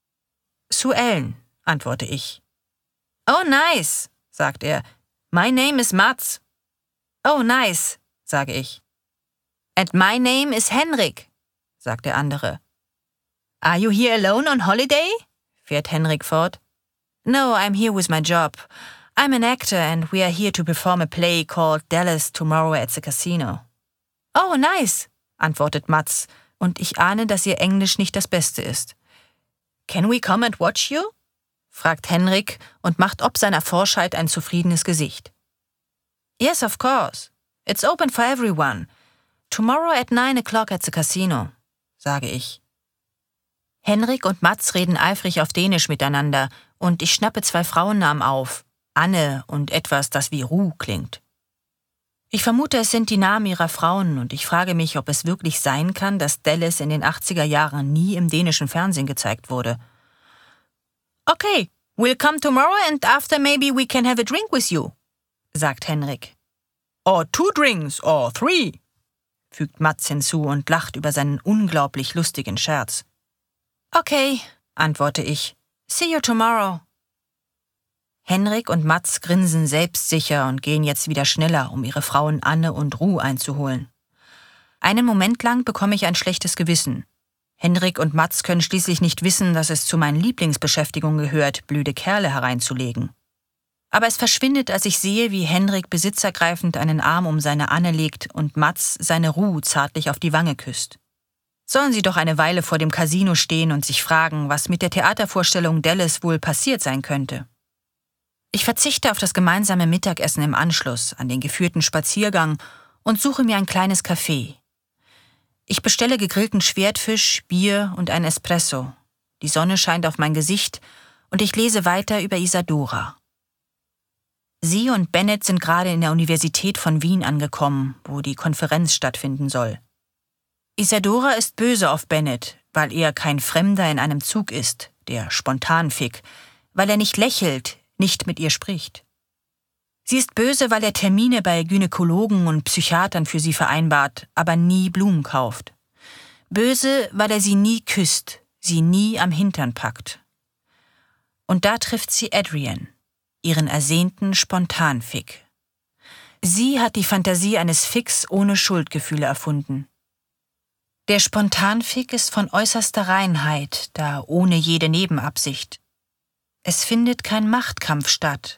»Sue Ellen«, antworte ich. »Oh, nice«, sagt er. »My name is Mats.« »Oh, nice«, sage ich. »And my name is Henrik«, sagt der andere. »Are you here alone on holiday?« fährt Henrik fort. »No, I'm here with my job. I'm an actor and we are here to perform a play called Dallas tomorrow at the casino.« »Oh, nice«, antwortet Mats, und ich ahne, dass ihr Englisch nicht das Beste ist. »Can we come and watch you?« fragt Henrik und macht ob seiner Forschheit ein zufriedenes Gesicht. »Yes, of course. It's open for everyone. Tomorrow at nine o'clock at the casino«, sage ich. Henrik und Mats reden eifrig auf Dänisch miteinander und ich schnappe zwei Frauennamen auf, Anne und etwas, das wie Ru klingt. Ich vermute, es sind die Namen ihrer Frauen und ich frage mich, ob es wirklich sein kann, dass Dallas in den achtziger Jahren nie im dänischen Fernsehen gezeigt wurde. »Okay, we'll come tomorrow and after maybe we can have a drink with you«, sagt Henrik. »Or two drinks, or three«, fügt Mats hinzu und lacht über seinen unglaublich lustigen Scherz. »Okay«, antworte ich. »See you tomorrow.« Henrik und Mats grinsen selbstsicher und gehen jetzt wieder schneller, um ihre Frauen Anne und Ru einzuholen. Einen Moment lang bekomme ich ein schlechtes Gewissen. Henrik und Mats können schließlich nicht wissen, dass es zu meinen Lieblingsbeschäftigungen gehört, blöde Kerle hereinzulegen. Aber es verschwindet, als ich sehe, wie Henrik besitzergreifend einen Arm um seine Anne legt und Mats seine Ru zärtlich auf die Wange küsst. Sollen sie doch eine Weile vor dem Casino stehen und sich fragen, was mit der Theatervorstellung Dallas wohl passiert sein könnte. Ich verzichte auf das gemeinsame Mittagessen im Anschluss an den geführten Spaziergang und suche mir ein kleines Café. Ich bestelle gegrillten Schwertfisch, Bier und ein Espresso. Die Sonne scheint auf mein Gesicht und ich lese weiter über Isadora. Sie und Bennett sind gerade in der Universität von Wien angekommen, wo die Konferenz stattfinden soll. Isadora ist böse auf Bennett, weil er kein Fremder in einem Zug ist, der Spontanfick, weil er nicht lächelt, nicht mit ihr spricht. Sie ist böse, weil er Termine bei Gynäkologen und Psychiatern für sie vereinbart, aber nie Blumen kauft. Böse, weil er sie nie küsst, sie nie am Hintern packt. Und da trifft sie Adrian, ihren ersehnten Spontanfick. Sie hat die Fantasie eines Ficks ohne Schuldgefühle erfunden. Der Spontanfick ist von äußerster Reinheit, da ohne jede Nebenabsicht. Es findet kein Machtkampf statt.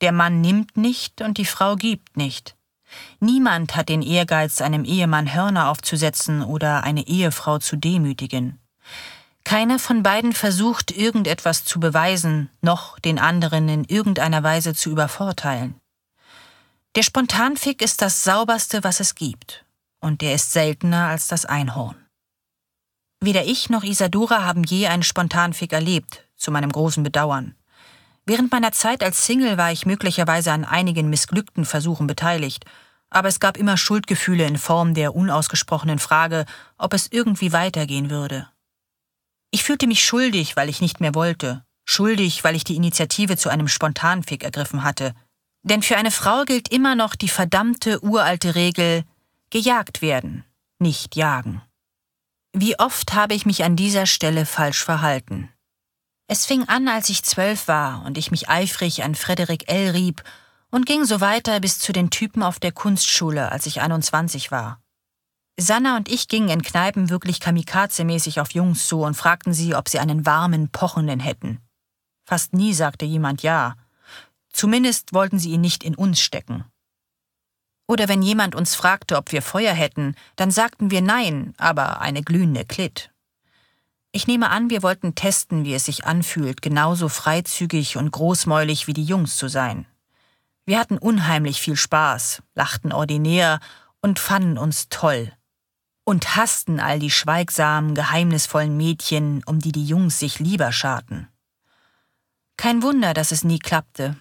Der Mann nimmt nicht und die Frau gibt nicht. Niemand hat den Ehrgeiz, einem Ehemann Hörner aufzusetzen oder eine Ehefrau zu demütigen. Keiner von beiden versucht, irgendetwas zu beweisen, noch den anderen in irgendeiner Weise zu übervorteilen. Der Spontanfick ist das Sauberste, was es gibt. Und der ist seltener als das Einhorn. Weder ich noch Isadora haben je einen Spontanfick erlebt, zu meinem großen Bedauern. Während meiner Zeit als Single war ich möglicherweise an einigen missglückten Versuchen beteiligt, aber es gab immer Schuldgefühle in Form der unausgesprochenen Frage, ob es irgendwie weitergehen würde. Ich fühlte mich schuldig, weil ich nicht mehr wollte, schuldig, weil ich die Initiative zu einem Spontanfick ergriffen hatte. Denn für eine Frau gilt immer noch die verdammte uralte Regel: gejagt werden, nicht jagen. Wie oft habe ich mich an dieser Stelle falsch verhalten. Es fing an, als ich zwölf war und ich mich eifrig an Frederik L. rieb und ging so weiter bis zu den Typen auf der Kunstschule, als ich einundzwanzig war. Sanna und ich gingen in Kneipen wirklich kamikaze-mäßig auf Jungs zu und fragten sie, ob sie einen warmen, pochenden hätten. Fast nie sagte jemand ja. Zumindest wollten sie ihn nicht in uns stecken. Oder wenn jemand uns fragte, ob wir Feuer hätten, dann sagten wir nein, aber eine glühende Klit. Ich nehme an, wir wollten testen, wie es sich anfühlt, genauso freizügig und großmäulig wie die Jungs zu sein. Wir hatten unheimlich viel Spaß, lachten ordinär und fanden uns toll. Und hassten all die schweigsamen, geheimnisvollen Mädchen, um die die Jungs sich lieber scharten. Kein Wunder, dass es nie klappte.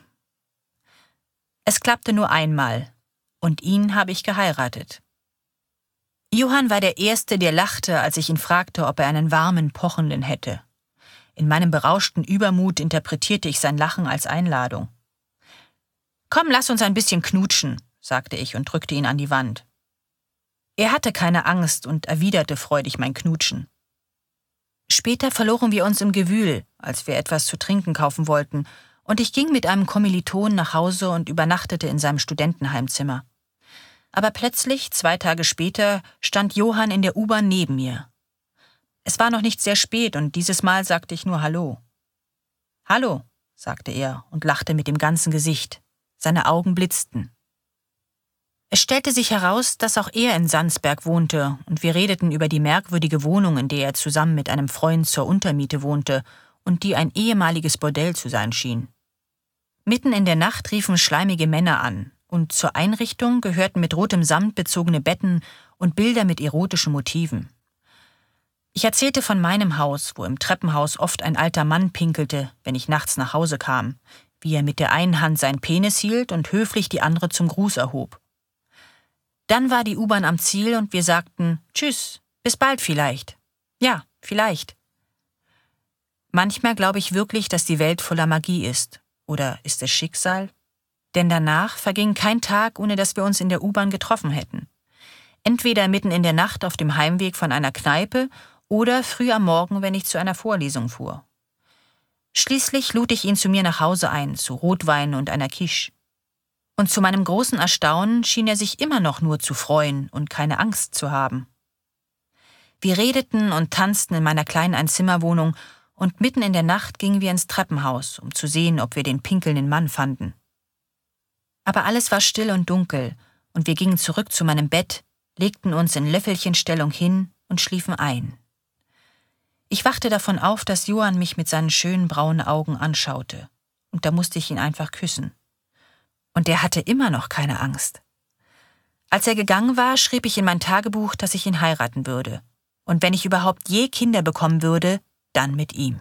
Es klappte nur einmal, und ihn habe ich geheiratet. Johann war der Erste, der lachte, als ich ihn fragte, ob er einen warmen, pochenden hätte. In meinem berauschten Übermut interpretierte ich sein Lachen als Einladung. »Komm, lass uns ein bisschen knutschen«, sagte ich und drückte ihn an die Wand. Er hatte keine Angst und erwiderte freudig mein Knutschen. Später verloren wir uns im Gewühl, als wir etwas zu trinken kaufen wollten, und ich ging mit einem Kommiliton nach Hause und übernachtete in seinem Studentenheimzimmer. Aber plötzlich, zwei Tage später, stand Johann in der U-Bahn neben mir. Es war noch nicht sehr spät und dieses Mal sagte ich nur Hallo. »Hallo«, sagte er und lachte mit dem ganzen Gesicht. Seine Augen blitzten. Es stellte sich heraus, dass auch er in Sandsberg wohnte und wir redeten über die merkwürdige Wohnung, in der er zusammen mit einem Freund zur Untermiete wohnte und die ein ehemaliges Bordell zu sein schien. Mitten in der Nacht riefen schleimige Männer an. Und zur Einrichtung gehörten mit rotem Samt bezogene Betten und Bilder mit erotischen Motiven. Ich erzählte von meinem Haus, wo im Treppenhaus oft ein alter Mann pinkelte, wenn ich nachts nach Hause kam, wie er mit der einen Hand seinen Penis hielt und höflich die andere zum Gruß erhob. Dann war die U-Bahn am Ziel und wir sagten »Tschüss, bis bald vielleicht. Ja, vielleicht.« Manchmal glaube ich wirklich, dass die Welt voller Magie ist. Oder ist es Schicksal? Denn danach verging kein Tag, ohne dass wir uns in der U-Bahn getroffen hätten. Entweder mitten in der Nacht auf dem Heimweg von einer Kneipe oder früh am Morgen, wenn ich zu einer Vorlesung fuhr. Schließlich lud ich ihn zu mir nach Hause ein, zu Rotwein und einer Quiche. Und zu meinem großen Erstaunen schien er sich immer noch nur zu freuen und keine Angst zu haben. Wir redeten und tanzten in meiner kleinen Einzimmerwohnung und mitten in der Nacht gingen wir ins Treppenhaus, um zu sehen, ob wir den pinkelnden Mann fanden. Aber alles war still und dunkel, und wir gingen zurück zu meinem Bett, legten uns in Löffelchenstellung hin und schliefen ein. Ich wachte davon auf, dass Johann mich mit seinen schönen braunen Augen anschaute, und da musste ich ihn einfach küssen. Und er hatte immer noch keine Angst. Als er gegangen war, schrieb ich in mein Tagebuch, dass ich ihn heiraten würde, und wenn ich überhaupt je Kinder bekommen würde, dann mit ihm.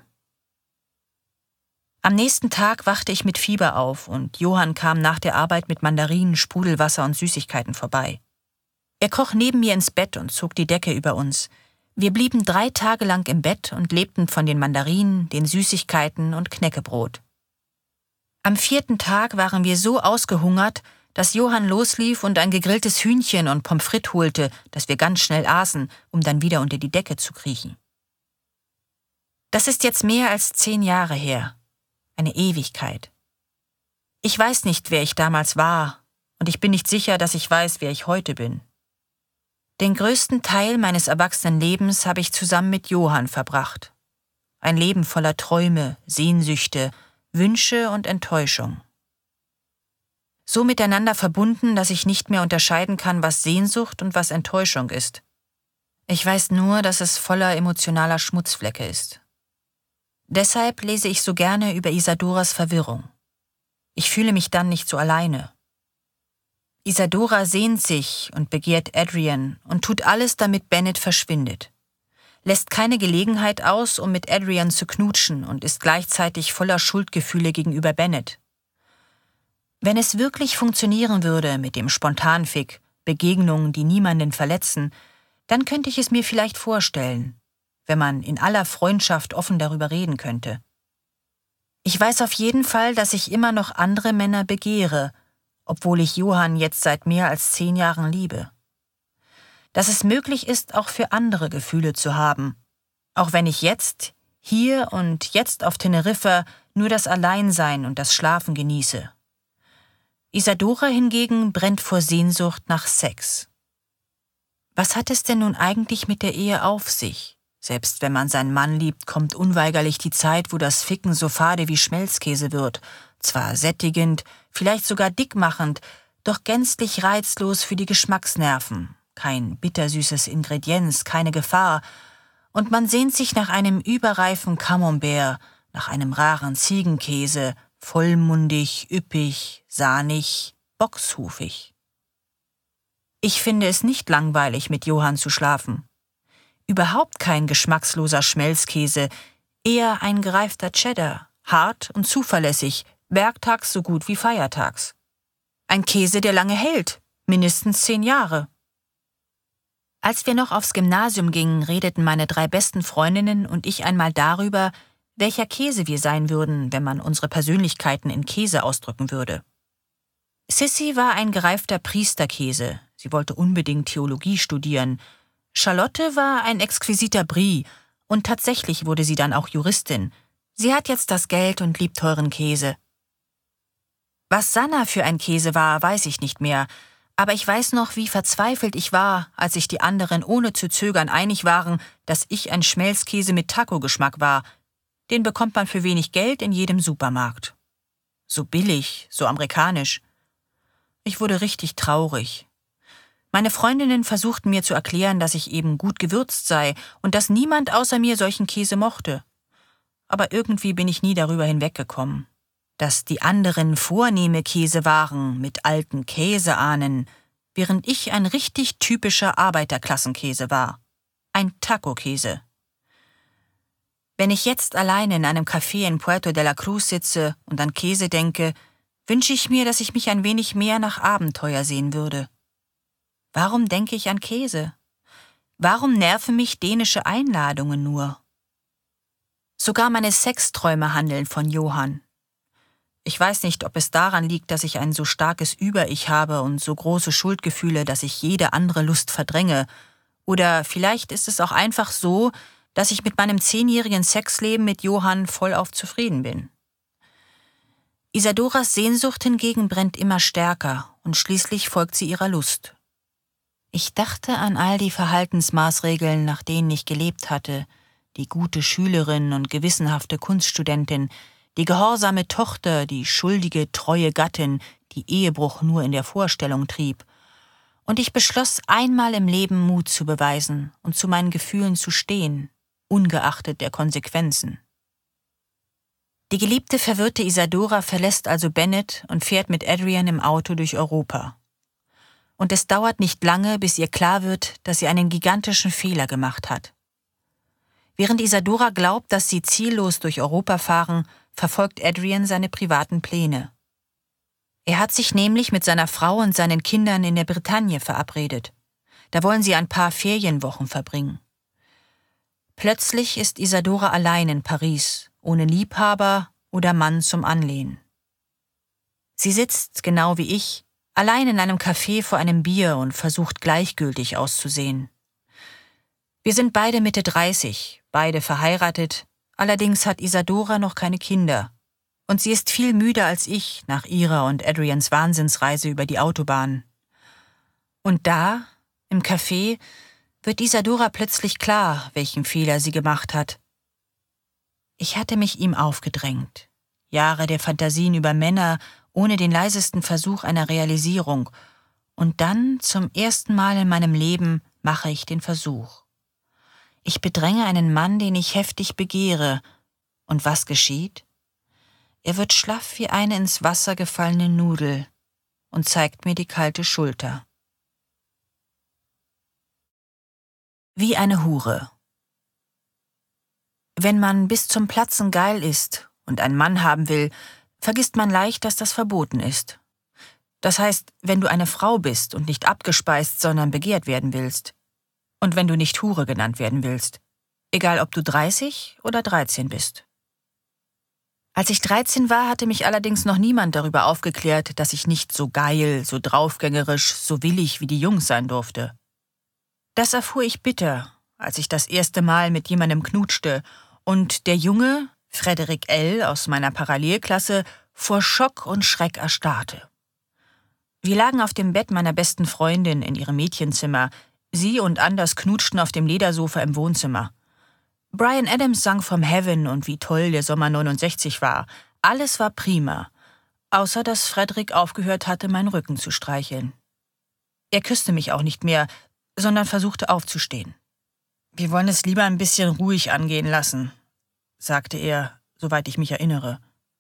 Am nächsten Tag wachte ich mit Fieber auf und Johann kam nach der Arbeit mit Mandarinen, Sprudelwasser und Süßigkeiten vorbei. Er kroch neben mir ins Bett und zog die Decke über uns. Wir blieben drei Tage lang im Bett und lebten von den Mandarinen, den Süßigkeiten und Knäckebrot. Am vierten Tag waren wir so ausgehungert, dass Johann loslief und ein gegrilltes Hühnchen und Pommes frites holte, das wir ganz schnell aßen, um dann wieder unter die Decke zu kriechen. Das ist jetzt mehr als zehn Jahre her. Eine Ewigkeit. Ich weiß nicht, wer ich damals war, und ich bin nicht sicher, dass ich weiß, wer ich heute bin. Den größten Teil meines erwachsenen Lebens habe ich zusammen mit Johann verbracht. Ein Leben voller Träume, Sehnsüchte, Wünsche und Enttäuschung. So miteinander verbunden, dass ich nicht mehr unterscheiden kann, was Sehnsucht und was Enttäuschung ist. Ich weiß nur, dass es voller emotionaler Schmutzflecke ist. Deshalb lese ich so gerne über Isadoras Verwirrung. Ich fühle mich dann nicht so alleine. Isadora sehnt sich und begehrt Adrian und tut alles, damit Bennett verschwindet. Lässt keine Gelegenheit aus, um mit Adrian zu knutschen und ist gleichzeitig voller Schuldgefühle gegenüber Bennett. Wenn es wirklich funktionieren würde mit dem Spontanfick, Begegnungen, die niemanden verletzen, dann könnte ich es mir vielleicht vorstellen, wenn man in aller Freundschaft offen darüber reden könnte. Ich weiß auf jeden Fall, dass ich immer noch andere Männer begehre, obwohl ich Johann jetzt seit mehr als zehn Jahren liebe. Dass es möglich ist, auch für andere Gefühle zu haben, auch wenn ich jetzt, hier und jetzt auf Teneriffa, nur das Alleinsein und das Schlafen genieße. Isadora hingegen brennt vor Sehnsucht nach Sex. Was hat es denn nun eigentlich mit der Ehe auf sich? Selbst wenn man seinen Mann liebt, kommt unweigerlich die Zeit, wo das Ficken so fade wie Schmelzkäse wird. Zwar sättigend, vielleicht sogar dickmachend, doch gänzlich reizlos für die Geschmacksnerven. Kein bittersüßes Ingredienz, keine Gefahr. Und man sehnt sich nach einem überreifen Camembert, nach einem raren Ziegenkäse, vollmundig, üppig, sahnig, boxhufig. Ich finde es nicht langweilig, mit Johann zu schlafen. Überhaupt kein geschmacksloser Schmelzkäse, eher ein gereifter Cheddar, hart und zuverlässig, werktags so gut wie feiertags. Ein Käse, der lange hält, mindestens zehn Jahre. Als wir noch aufs Gymnasium gingen, redeten meine drei besten Freundinnen und ich einmal darüber, welcher Käse wir sein würden, wenn man unsere Persönlichkeiten in Käse ausdrücken würde. Sissy war ein gereifter Priesterkäse, sie wollte unbedingt Theologie studieren. Charlotte war ein exquisiter Brie und tatsächlich wurde sie dann auch Juristin. Sie hat jetzt das Geld und liebt teuren Käse. Was Sanna für ein Käse war, weiß ich nicht mehr, aber ich weiß noch, wie verzweifelt ich war, als sich die anderen ohne zu zögern einig waren, dass ich ein Schmelzkäse mit Taco-Geschmack war. Den bekommt man für wenig Geld in jedem Supermarkt. So billig, so amerikanisch. Ich wurde richtig traurig. Meine Freundinnen versuchten mir zu erklären, dass ich eben gut gewürzt sei und dass niemand außer mir solchen Käse mochte. Aber irgendwie bin ich nie darüber hinweggekommen. Dass die anderen vornehme Käse waren mit alten Käseahnen, während ich ein richtig typischer Arbeiterklassenkäse war. Ein Taco-Käse. Wenn ich jetzt allein in einem Café in Puerto de la Cruz sitze und an Käse denke, wünsche ich mir, dass ich mich ein wenig mehr nach Abenteuer sehen würde. Warum denke ich an Käse? Warum nerven mich dänische Einladungen nur? Sogar meine Sexträume handeln von Johann. Ich weiß nicht, ob es daran liegt, dass ich ein so starkes Über-Ich habe und so große Schuldgefühle, dass ich jede andere Lust verdränge. Oder vielleicht ist es auch einfach so, dass ich mit meinem zehnjährigen Sexleben mit Johann vollauf zufrieden bin. Isadoras Sehnsucht hingegen brennt immer stärker und schließlich folgt sie ihrer Lust. Ich dachte an all die Verhaltensmaßregeln, nach denen ich gelebt hatte, die gute Schülerin und gewissenhafte Kunststudentin, die gehorsame Tochter, die schuldige, treue Gattin, die Ehebruch nur in der Vorstellung trieb. Und ich beschloss, einmal im Leben Mut zu beweisen und zu meinen Gefühlen zu stehen, ungeachtet der Konsequenzen. Die geliebte, verwirrte Isadora verlässt also Bennett und fährt mit Adrian im Auto durch Europa. Und es dauert nicht lange, bis ihr klar wird, dass sie einen gigantischen Fehler gemacht hat. Während Isadora glaubt, dass sie ziellos durch Europa fahren, verfolgt Adrian seine privaten Pläne. Er hat sich nämlich mit seiner Frau und seinen Kindern in der Bretagne verabredet. Da wollen sie ein paar Ferienwochen verbringen. Plötzlich ist Isadora allein in Paris, ohne Liebhaber oder Mann zum Anlehnen. Sie sitzt, genau wie ich, allein in einem Café vor einem Bier und versucht gleichgültig auszusehen. Wir sind beide Mitte dreißig, beide verheiratet, allerdings hat Isadora noch keine Kinder. Und sie ist viel müder als ich nach ihrer und Adrians Wahnsinnsreise über die Autobahn. Und da, im Café, wird Isadora plötzlich klar, welchen Fehler sie gemacht hat. Ich hatte mich ihm aufgedrängt. Jahre der Fantasien über Männer ohne den leisesten Versuch einer Realisierung. Und dann, zum ersten Mal in meinem Leben, mache ich den Versuch. Ich bedränge einen Mann, den ich heftig begehre. Und was geschieht? Er wird schlaff wie eine ins Wasser gefallene Nudel und zeigt mir die kalte Schulter. Wie eine Hure. Wenn man bis zum Platzen geil ist und einen Mann haben will, vergisst man leicht, dass das verboten ist. Das heißt, wenn du eine Frau bist und nicht abgespeist, sondern begehrt werden willst. Und wenn du nicht Hure genannt werden willst. Egal, ob du dreißig oder dreizehn bist. Als ich dreizehn war, hatte mich allerdings noch niemand darüber aufgeklärt, dass ich nicht so geil, so draufgängerisch, so willig wie die Jungs sein durfte. Das erfuhr ich bitter, als ich das erste Mal mit jemandem knutschte und der Junge, Frederik L. aus meiner Parallelklasse, vor Schock und Schreck erstarrte. Wir lagen auf dem Bett meiner besten Freundin in ihrem Mädchenzimmer. Sie und Anders knutschten auf dem Ledersofa im Wohnzimmer. Bryan Adams sang vom Heaven und wie toll der Sommer neunundsechzig war. Alles war prima, außer dass Frederik aufgehört hatte, meinen Rücken zu streicheln. Er küsste mich auch nicht mehr, sondern versuchte aufzustehen. »Wir wollen es lieber ein bisschen ruhig angehen lassen«, sagte er, soweit ich mich erinnere.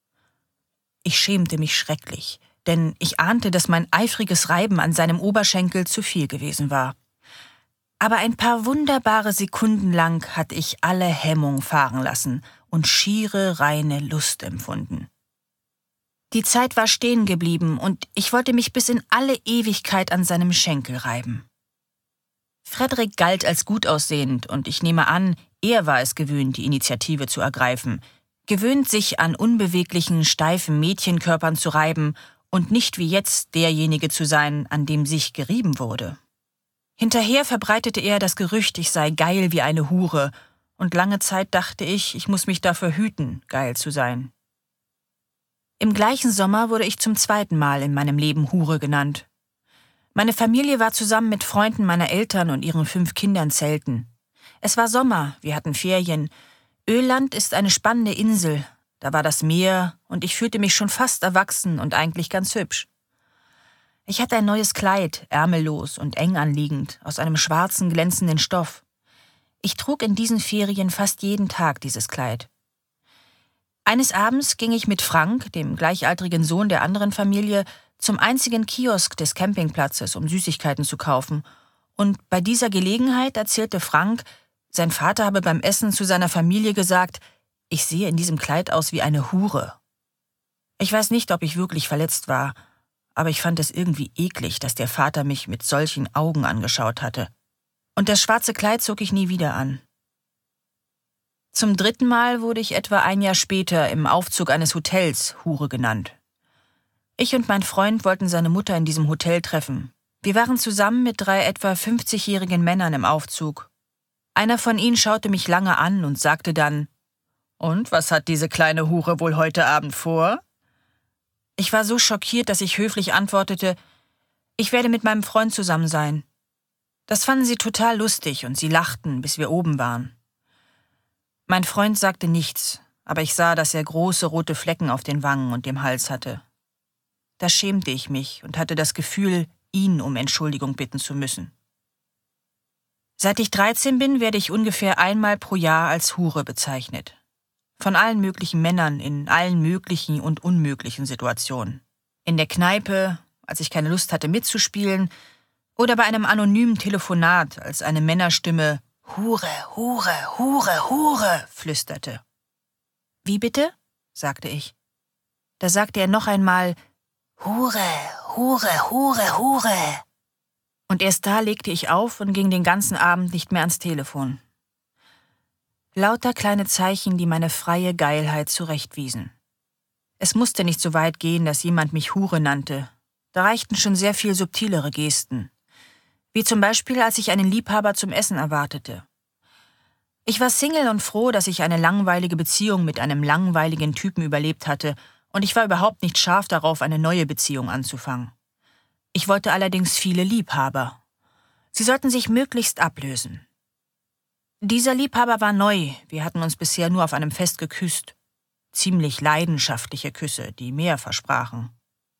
Ich schämte mich schrecklich, denn ich ahnte, dass mein eifriges Reiben an seinem Oberschenkel zu viel gewesen war. Aber ein paar wunderbare Sekunden lang hatte ich alle Hemmung fahren lassen und schiere, reine Lust empfunden. Die Zeit war stehen geblieben und ich wollte mich bis in alle Ewigkeit an seinem Schenkel reiben. Frederik galt als gut aussehend und ich nehme an, er war es gewöhnt, die Initiative zu ergreifen, gewöhnt, sich an unbeweglichen, steifen Mädchenkörpern zu reiben und nicht wie jetzt derjenige zu sein, an dem sich gerieben wurde. Hinterher verbreitete er das Gerücht, ich sei geil wie eine Hure, und lange Zeit dachte ich, ich muss mich dafür hüten, geil zu sein. Im gleichen Sommer wurde ich zum zweiten Mal in meinem Leben Hure genannt. Meine Familie war zusammen mit Freunden meiner Eltern und ihren fünf Kindern zelten. Es war Sommer, wir hatten Ferien. Öland ist eine spannende Insel, da war das Meer und ich fühlte mich schon fast erwachsen und eigentlich ganz hübsch. Ich hatte ein neues Kleid, ärmellos und eng anliegend, aus einem schwarzen, glänzenden Stoff. Ich trug in diesen Ferien fast jeden Tag dieses Kleid. Eines Abends ging ich mit Frank, dem gleichaltrigen Sohn der anderen Familie, zum einzigen Kiosk des Campingplatzes, um Süßigkeiten zu kaufen. Und bei dieser Gelegenheit erzählte Frank, sein Vater habe beim Essen zu seiner Familie gesagt, ich sehe in diesem Kleid aus wie eine Hure. Ich weiß nicht, ob ich wirklich verletzt war, aber ich fand es irgendwie eklig, dass der Vater mich mit solchen Augen angeschaut hatte. Und das schwarze Kleid zog ich nie wieder an. Zum dritten Mal wurde ich etwa ein Jahr später im Aufzug eines Hotels Hure genannt. Ich und mein Freund wollten seine Mutter in diesem Hotel treffen. Wir waren zusammen mit drei etwa fünfzigjährigen Männern im Aufzug. Einer von ihnen schaute mich lange an und sagte dann, »Und, was hat diese kleine Hure wohl heute Abend vor?« Ich war so schockiert, dass ich höflich antwortete, »Ich werde mit meinem Freund zusammen sein.« Das fanden sie total lustig und sie lachten, bis wir oben waren. Mein Freund sagte nichts, aber ich sah, dass er große rote Flecken auf den Wangen und dem Hals hatte. Da schämte ich mich und hatte das Gefühl, ihn um Entschuldigung bitten zu müssen. Seit ich dreizehn bin, werde ich ungefähr einmal pro Jahr als Hure bezeichnet. Von allen möglichen Männern in allen möglichen und unmöglichen Situationen. In der Kneipe, als ich keine Lust hatte mitzuspielen, oder bei einem anonymen Telefonat, als eine Männerstimme »Hure, Hure, Hure, Hure« flüsterte. »Wie bitte?« sagte ich. Da sagte er noch einmal »Hure, Hure, Hure, Hure«. Und erst da legte ich auf und ging den ganzen Abend nicht mehr ans Telefon. Lauter kleine Zeichen, die meine freie Geilheit zurechtwiesen. Es musste nicht so weit gehen, dass jemand mich Hure nannte. Da reichten schon sehr viel subtilere Gesten. Wie zum Beispiel, als ich einen Liebhaber zum Essen erwartete. Ich war Single und froh, dass ich eine langweilige Beziehung mit einem langweiligen Typen überlebt hatte, und ich war überhaupt nicht scharf darauf, eine neue Beziehung anzufangen. Ich wollte allerdings viele Liebhaber. Sie sollten sich möglichst ablösen. Dieser Liebhaber war neu, wir hatten uns bisher nur auf einem Fest geküsst. Ziemlich leidenschaftliche Küsse, die mehr versprachen.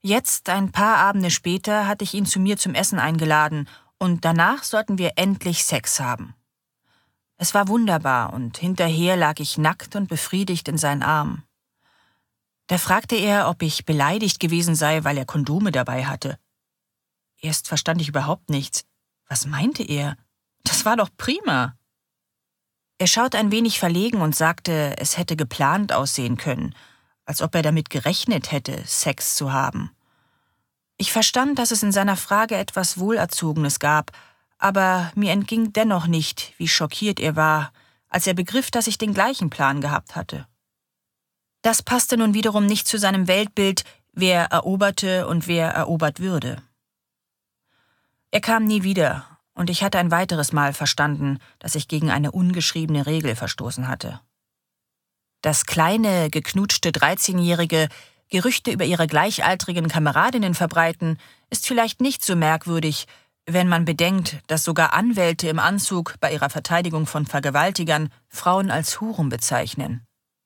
Jetzt, ein paar Abende später, hatte ich ihn zu mir zum Essen eingeladen und danach sollten wir endlich Sex haben. Es war wunderbar und hinterher lag ich nackt und befriedigt in seinen Armen. Da fragte er, ob ich beleidigt gewesen sei, weil er Kondome dabei hatte. Erst verstand ich überhaupt nichts. Was meinte er? Das war doch prima. Er schaute ein wenig verlegen und sagte, es hätte geplant aussehen können, als ob er damit gerechnet hätte, Sex zu haben. Ich verstand, dass es in seiner Frage etwas Wohlerzogenes gab, aber mir entging dennoch nicht, wie schockiert er war, als er begriff, dass ich den gleichen Plan gehabt hatte. Das passte nun wiederum nicht zu seinem Weltbild, wer eroberte und wer erobert würde. Er kam nie wieder, und ich hatte ein weiteres Mal verstanden, dass ich gegen eine ungeschriebene Regel verstoßen hatte. Das kleine, geknutschte dreizehnjährige Gerüchte über ihre gleichaltrigen Kameradinnen verbreiten, ist vielleicht nicht so merkwürdig, wenn man bedenkt, dass sogar Anwälte im Anzug bei ihrer Verteidigung von Vergewaltigern Frauen als Huren bezeichnen.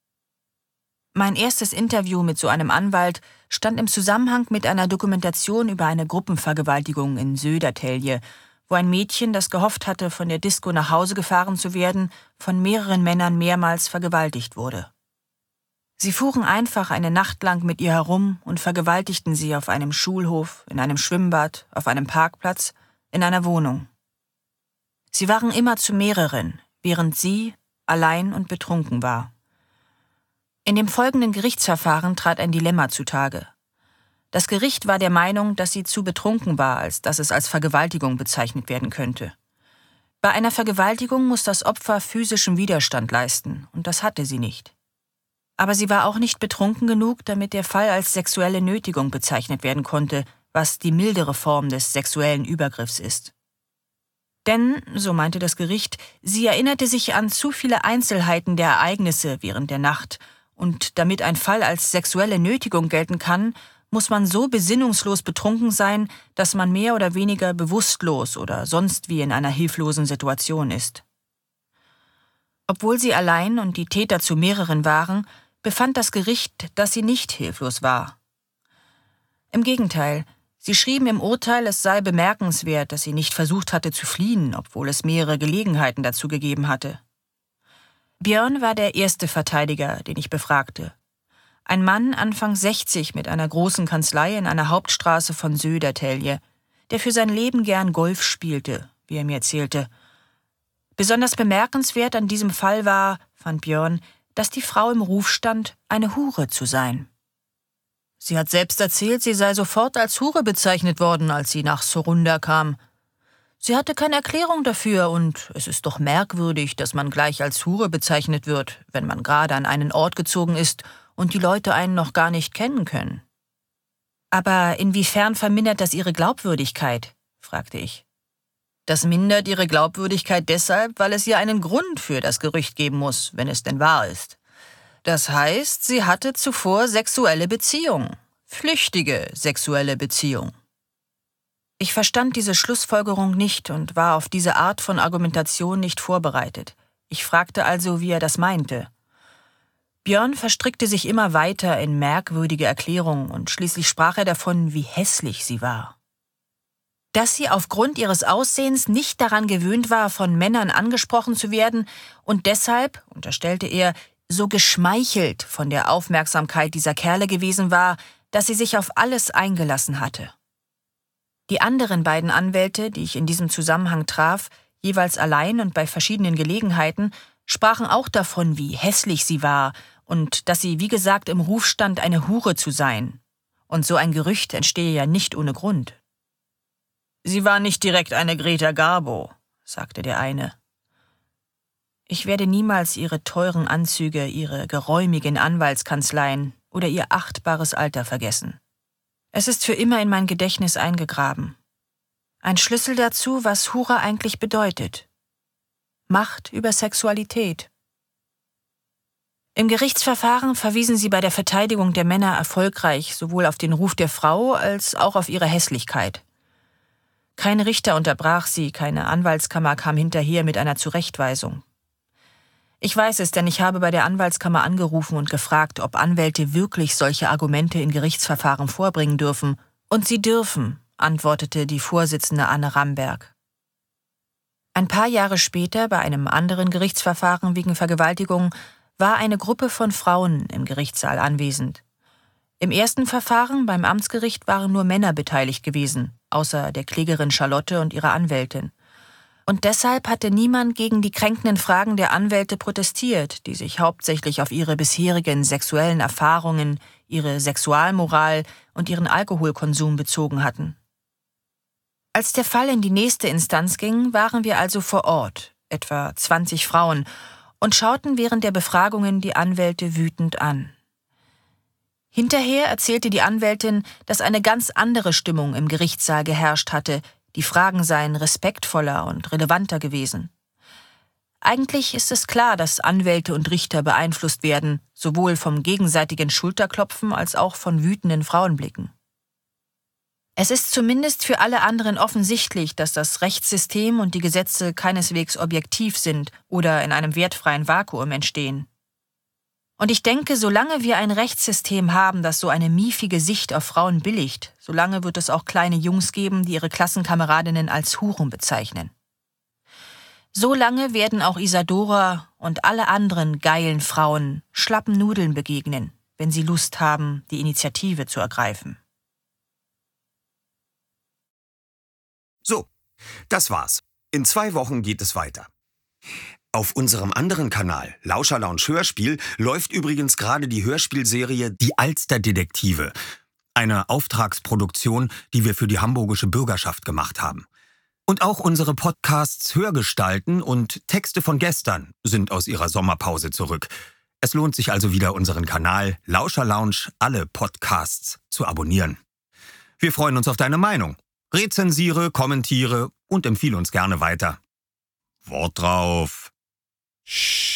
Mein erstes Interview mit so einem Anwalt stand im Zusammenhang mit einer Dokumentation über eine Gruppenvergewaltigung in Södertälje, wo ein Mädchen, das gehofft hatte, von der Disco nach Hause gefahren zu werden, von mehreren Männern mehrmals vergewaltigt wurde. Sie fuhren einfach eine Nacht lang mit ihr herum und vergewaltigten sie auf einem Schulhof, in einem Schwimmbad, auf einem Parkplatz, in einer Wohnung. Sie waren immer zu mehreren, während sie allein und betrunken war. In dem folgenden Gerichtsverfahren trat ein Dilemma zutage. Das Gericht war der Meinung, dass sie zu betrunken war, als dass es als Vergewaltigung bezeichnet werden könnte. Bei einer Vergewaltigung muss das Opfer physischen Widerstand leisten, und das hatte sie nicht. Aber sie war auch nicht betrunken genug, damit der Fall als sexuelle Nötigung bezeichnet werden konnte, was die mildere Form des sexuellen Übergriffs ist. Denn, so meinte das Gericht, sie erinnerte sich an zu viele Einzelheiten der Ereignisse während der Nacht, und damit ein Fall als sexuelle Nötigung gelten kann, muss man so besinnungslos betrunken sein, dass man mehr oder weniger bewusstlos oder sonst wie in einer hilflosen Situation ist. Obwohl sie allein und die Täter zu mehreren waren, befand das Gericht, dass sie nicht hilflos war. Im Gegenteil, sie schrieben im Urteil, es sei bemerkenswert, dass sie nicht versucht hatte zu fliehen, obwohl es mehrere Gelegenheiten dazu gegeben hatte. Björn war der erste Verteidiger, den ich befragte. Ein Mann Anfang sechzig mit einer großen Kanzlei in einer Hauptstraße von Södertälje, der für sein Leben gern Golf spielte, wie er mir erzählte. Besonders bemerkenswert an diesem Fall war, fand Björn, dass die Frau im Ruf stand, eine Hure zu sein. Sie hat selbst erzählt, sie sei sofort als Hure bezeichnet worden, als sie nach Sorunda kam. Sie hatte keine Erklärung dafür, und es ist doch merkwürdig, dass man gleich als Hure bezeichnet wird, wenn man gerade an einen Ort gezogen ist und die Leute einen noch gar nicht kennen können. Aber inwiefern vermindert das ihre Glaubwürdigkeit? Fragte ich. Das mindert ihre Glaubwürdigkeit deshalb, weil es ja einen Grund für das Gerücht geben muss, wenn es denn wahr ist. Das heißt, sie hatte zuvor sexuelle Beziehungen, flüchtige sexuelle Beziehungen. Ich verstand diese Schlussfolgerung nicht und war auf diese Art von Argumentation nicht vorbereitet. Ich fragte also, wie er das meinte. Björn verstrickte sich immer weiter in merkwürdige Erklärungen und schließlich sprach er davon, wie hässlich sie war. Dass sie aufgrund ihres Aussehens nicht daran gewöhnt war, von Männern angesprochen zu werden und deshalb, unterstellte er, so geschmeichelt von der Aufmerksamkeit dieser Kerle gewesen war, dass sie sich auf alles eingelassen hatte. Die anderen beiden Anwälte, die ich in diesem Zusammenhang traf, jeweils allein und bei verschiedenen Gelegenheiten, sprachen auch davon, wie hässlich sie war und dass sie, wie gesagt, im Ruf stand, eine Hure zu sein. Und so ein Gerücht entstehe ja nicht ohne Grund. »Sie war nicht direkt eine Greta Garbo«, sagte der eine. Ich werde niemals ihre teuren Anzüge, ihre geräumigen Anwaltskanzleien oder ihr achtbares Alter vergessen. Es ist für immer in mein Gedächtnis eingegraben. Ein Schlüssel dazu, was Hure eigentlich bedeutet. Macht über Sexualität. Im Gerichtsverfahren verwiesen sie bei der Verteidigung der Männer erfolgreich sowohl auf den Ruf der Frau als auch auf ihre Hässlichkeit. Kein Richter unterbrach sie, keine Anwaltskammer kam hinterher mit einer Zurechtweisung. Ich weiß es, denn ich habe bei der Anwaltskammer angerufen und gefragt, ob Anwälte wirklich solche Argumente in Gerichtsverfahren vorbringen dürfen. Und sie dürfen, antwortete die Vorsitzende Anne Ramberg. Ein paar Jahre später, bei einem anderen Gerichtsverfahren wegen Vergewaltigung, war eine Gruppe von Frauen im Gerichtssaal anwesend. Im ersten Verfahren beim Amtsgericht waren nur Männer beteiligt gewesen, außer der Klägerin Charlotte und ihrer Anwältin. Und deshalb hatte niemand gegen die kränkenden Fragen der Anwälte protestiert, die sich hauptsächlich auf ihre bisherigen sexuellen Erfahrungen, ihre Sexualmoral und ihren Alkoholkonsum bezogen hatten. Als der Fall in die nächste Instanz ging, waren wir also vor Ort, etwa zwanzig Frauen, und schauten während der Befragungen die Anwälte wütend an. Hinterher erzählte die Anwältin, dass eine ganz andere Stimmung im Gerichtssaal geherrscht hatte, die Fragen seien respektvoller und relevanter gewesen. Eigentlich ist es klar, dass Anwälte und Richter beeinflusst werden, sowohl vom gegenseitigen Schulterklopfen als auch von wütenden Frauenblicken. Es ist zumindest für alle anderen offensichtlich, dass das Rechtssystem und die Gesetze keineswegs objektiv sind oder in einem wertfreien Vakuum entstehen. Und ich denke, solange wir ein Rechtssystem haben, das so eine miefige Sicht auf Frauen billigt, solange wird es auch kleine Jungs geben, die ihre Klassenkameradinnen als Huren bezeichnen. Solange werden auch Isadora und alle anderen geilen Frauen schlappen Nudeln begegnen, wenn sie Lust haben, die Initiative zu ergreifen. So, das war's. In zwei Wochen geht es weiter. Auf unserem anderen Kanal, Lauscherlounge Hörspiel, läuft übrigens gerade die Hörspielserie Die Alsterdetektive. Eine Auftragsproduktion, die wir für die hamburgische Bürgerschaft gemacht haben. Und auch unsere Podcasts Hörgestalten und Texte von gestern sind aus ihrer Sommerpause zurück. Es lohnt sich also wieder, unseren Kanal Lauscherlounge alle Podcasts zu abonnieren. Wir freuen uns auf deine Meinung. Rezensiere, kommentiere und empfehle uns gerne weiter. Wort drauf. Shh.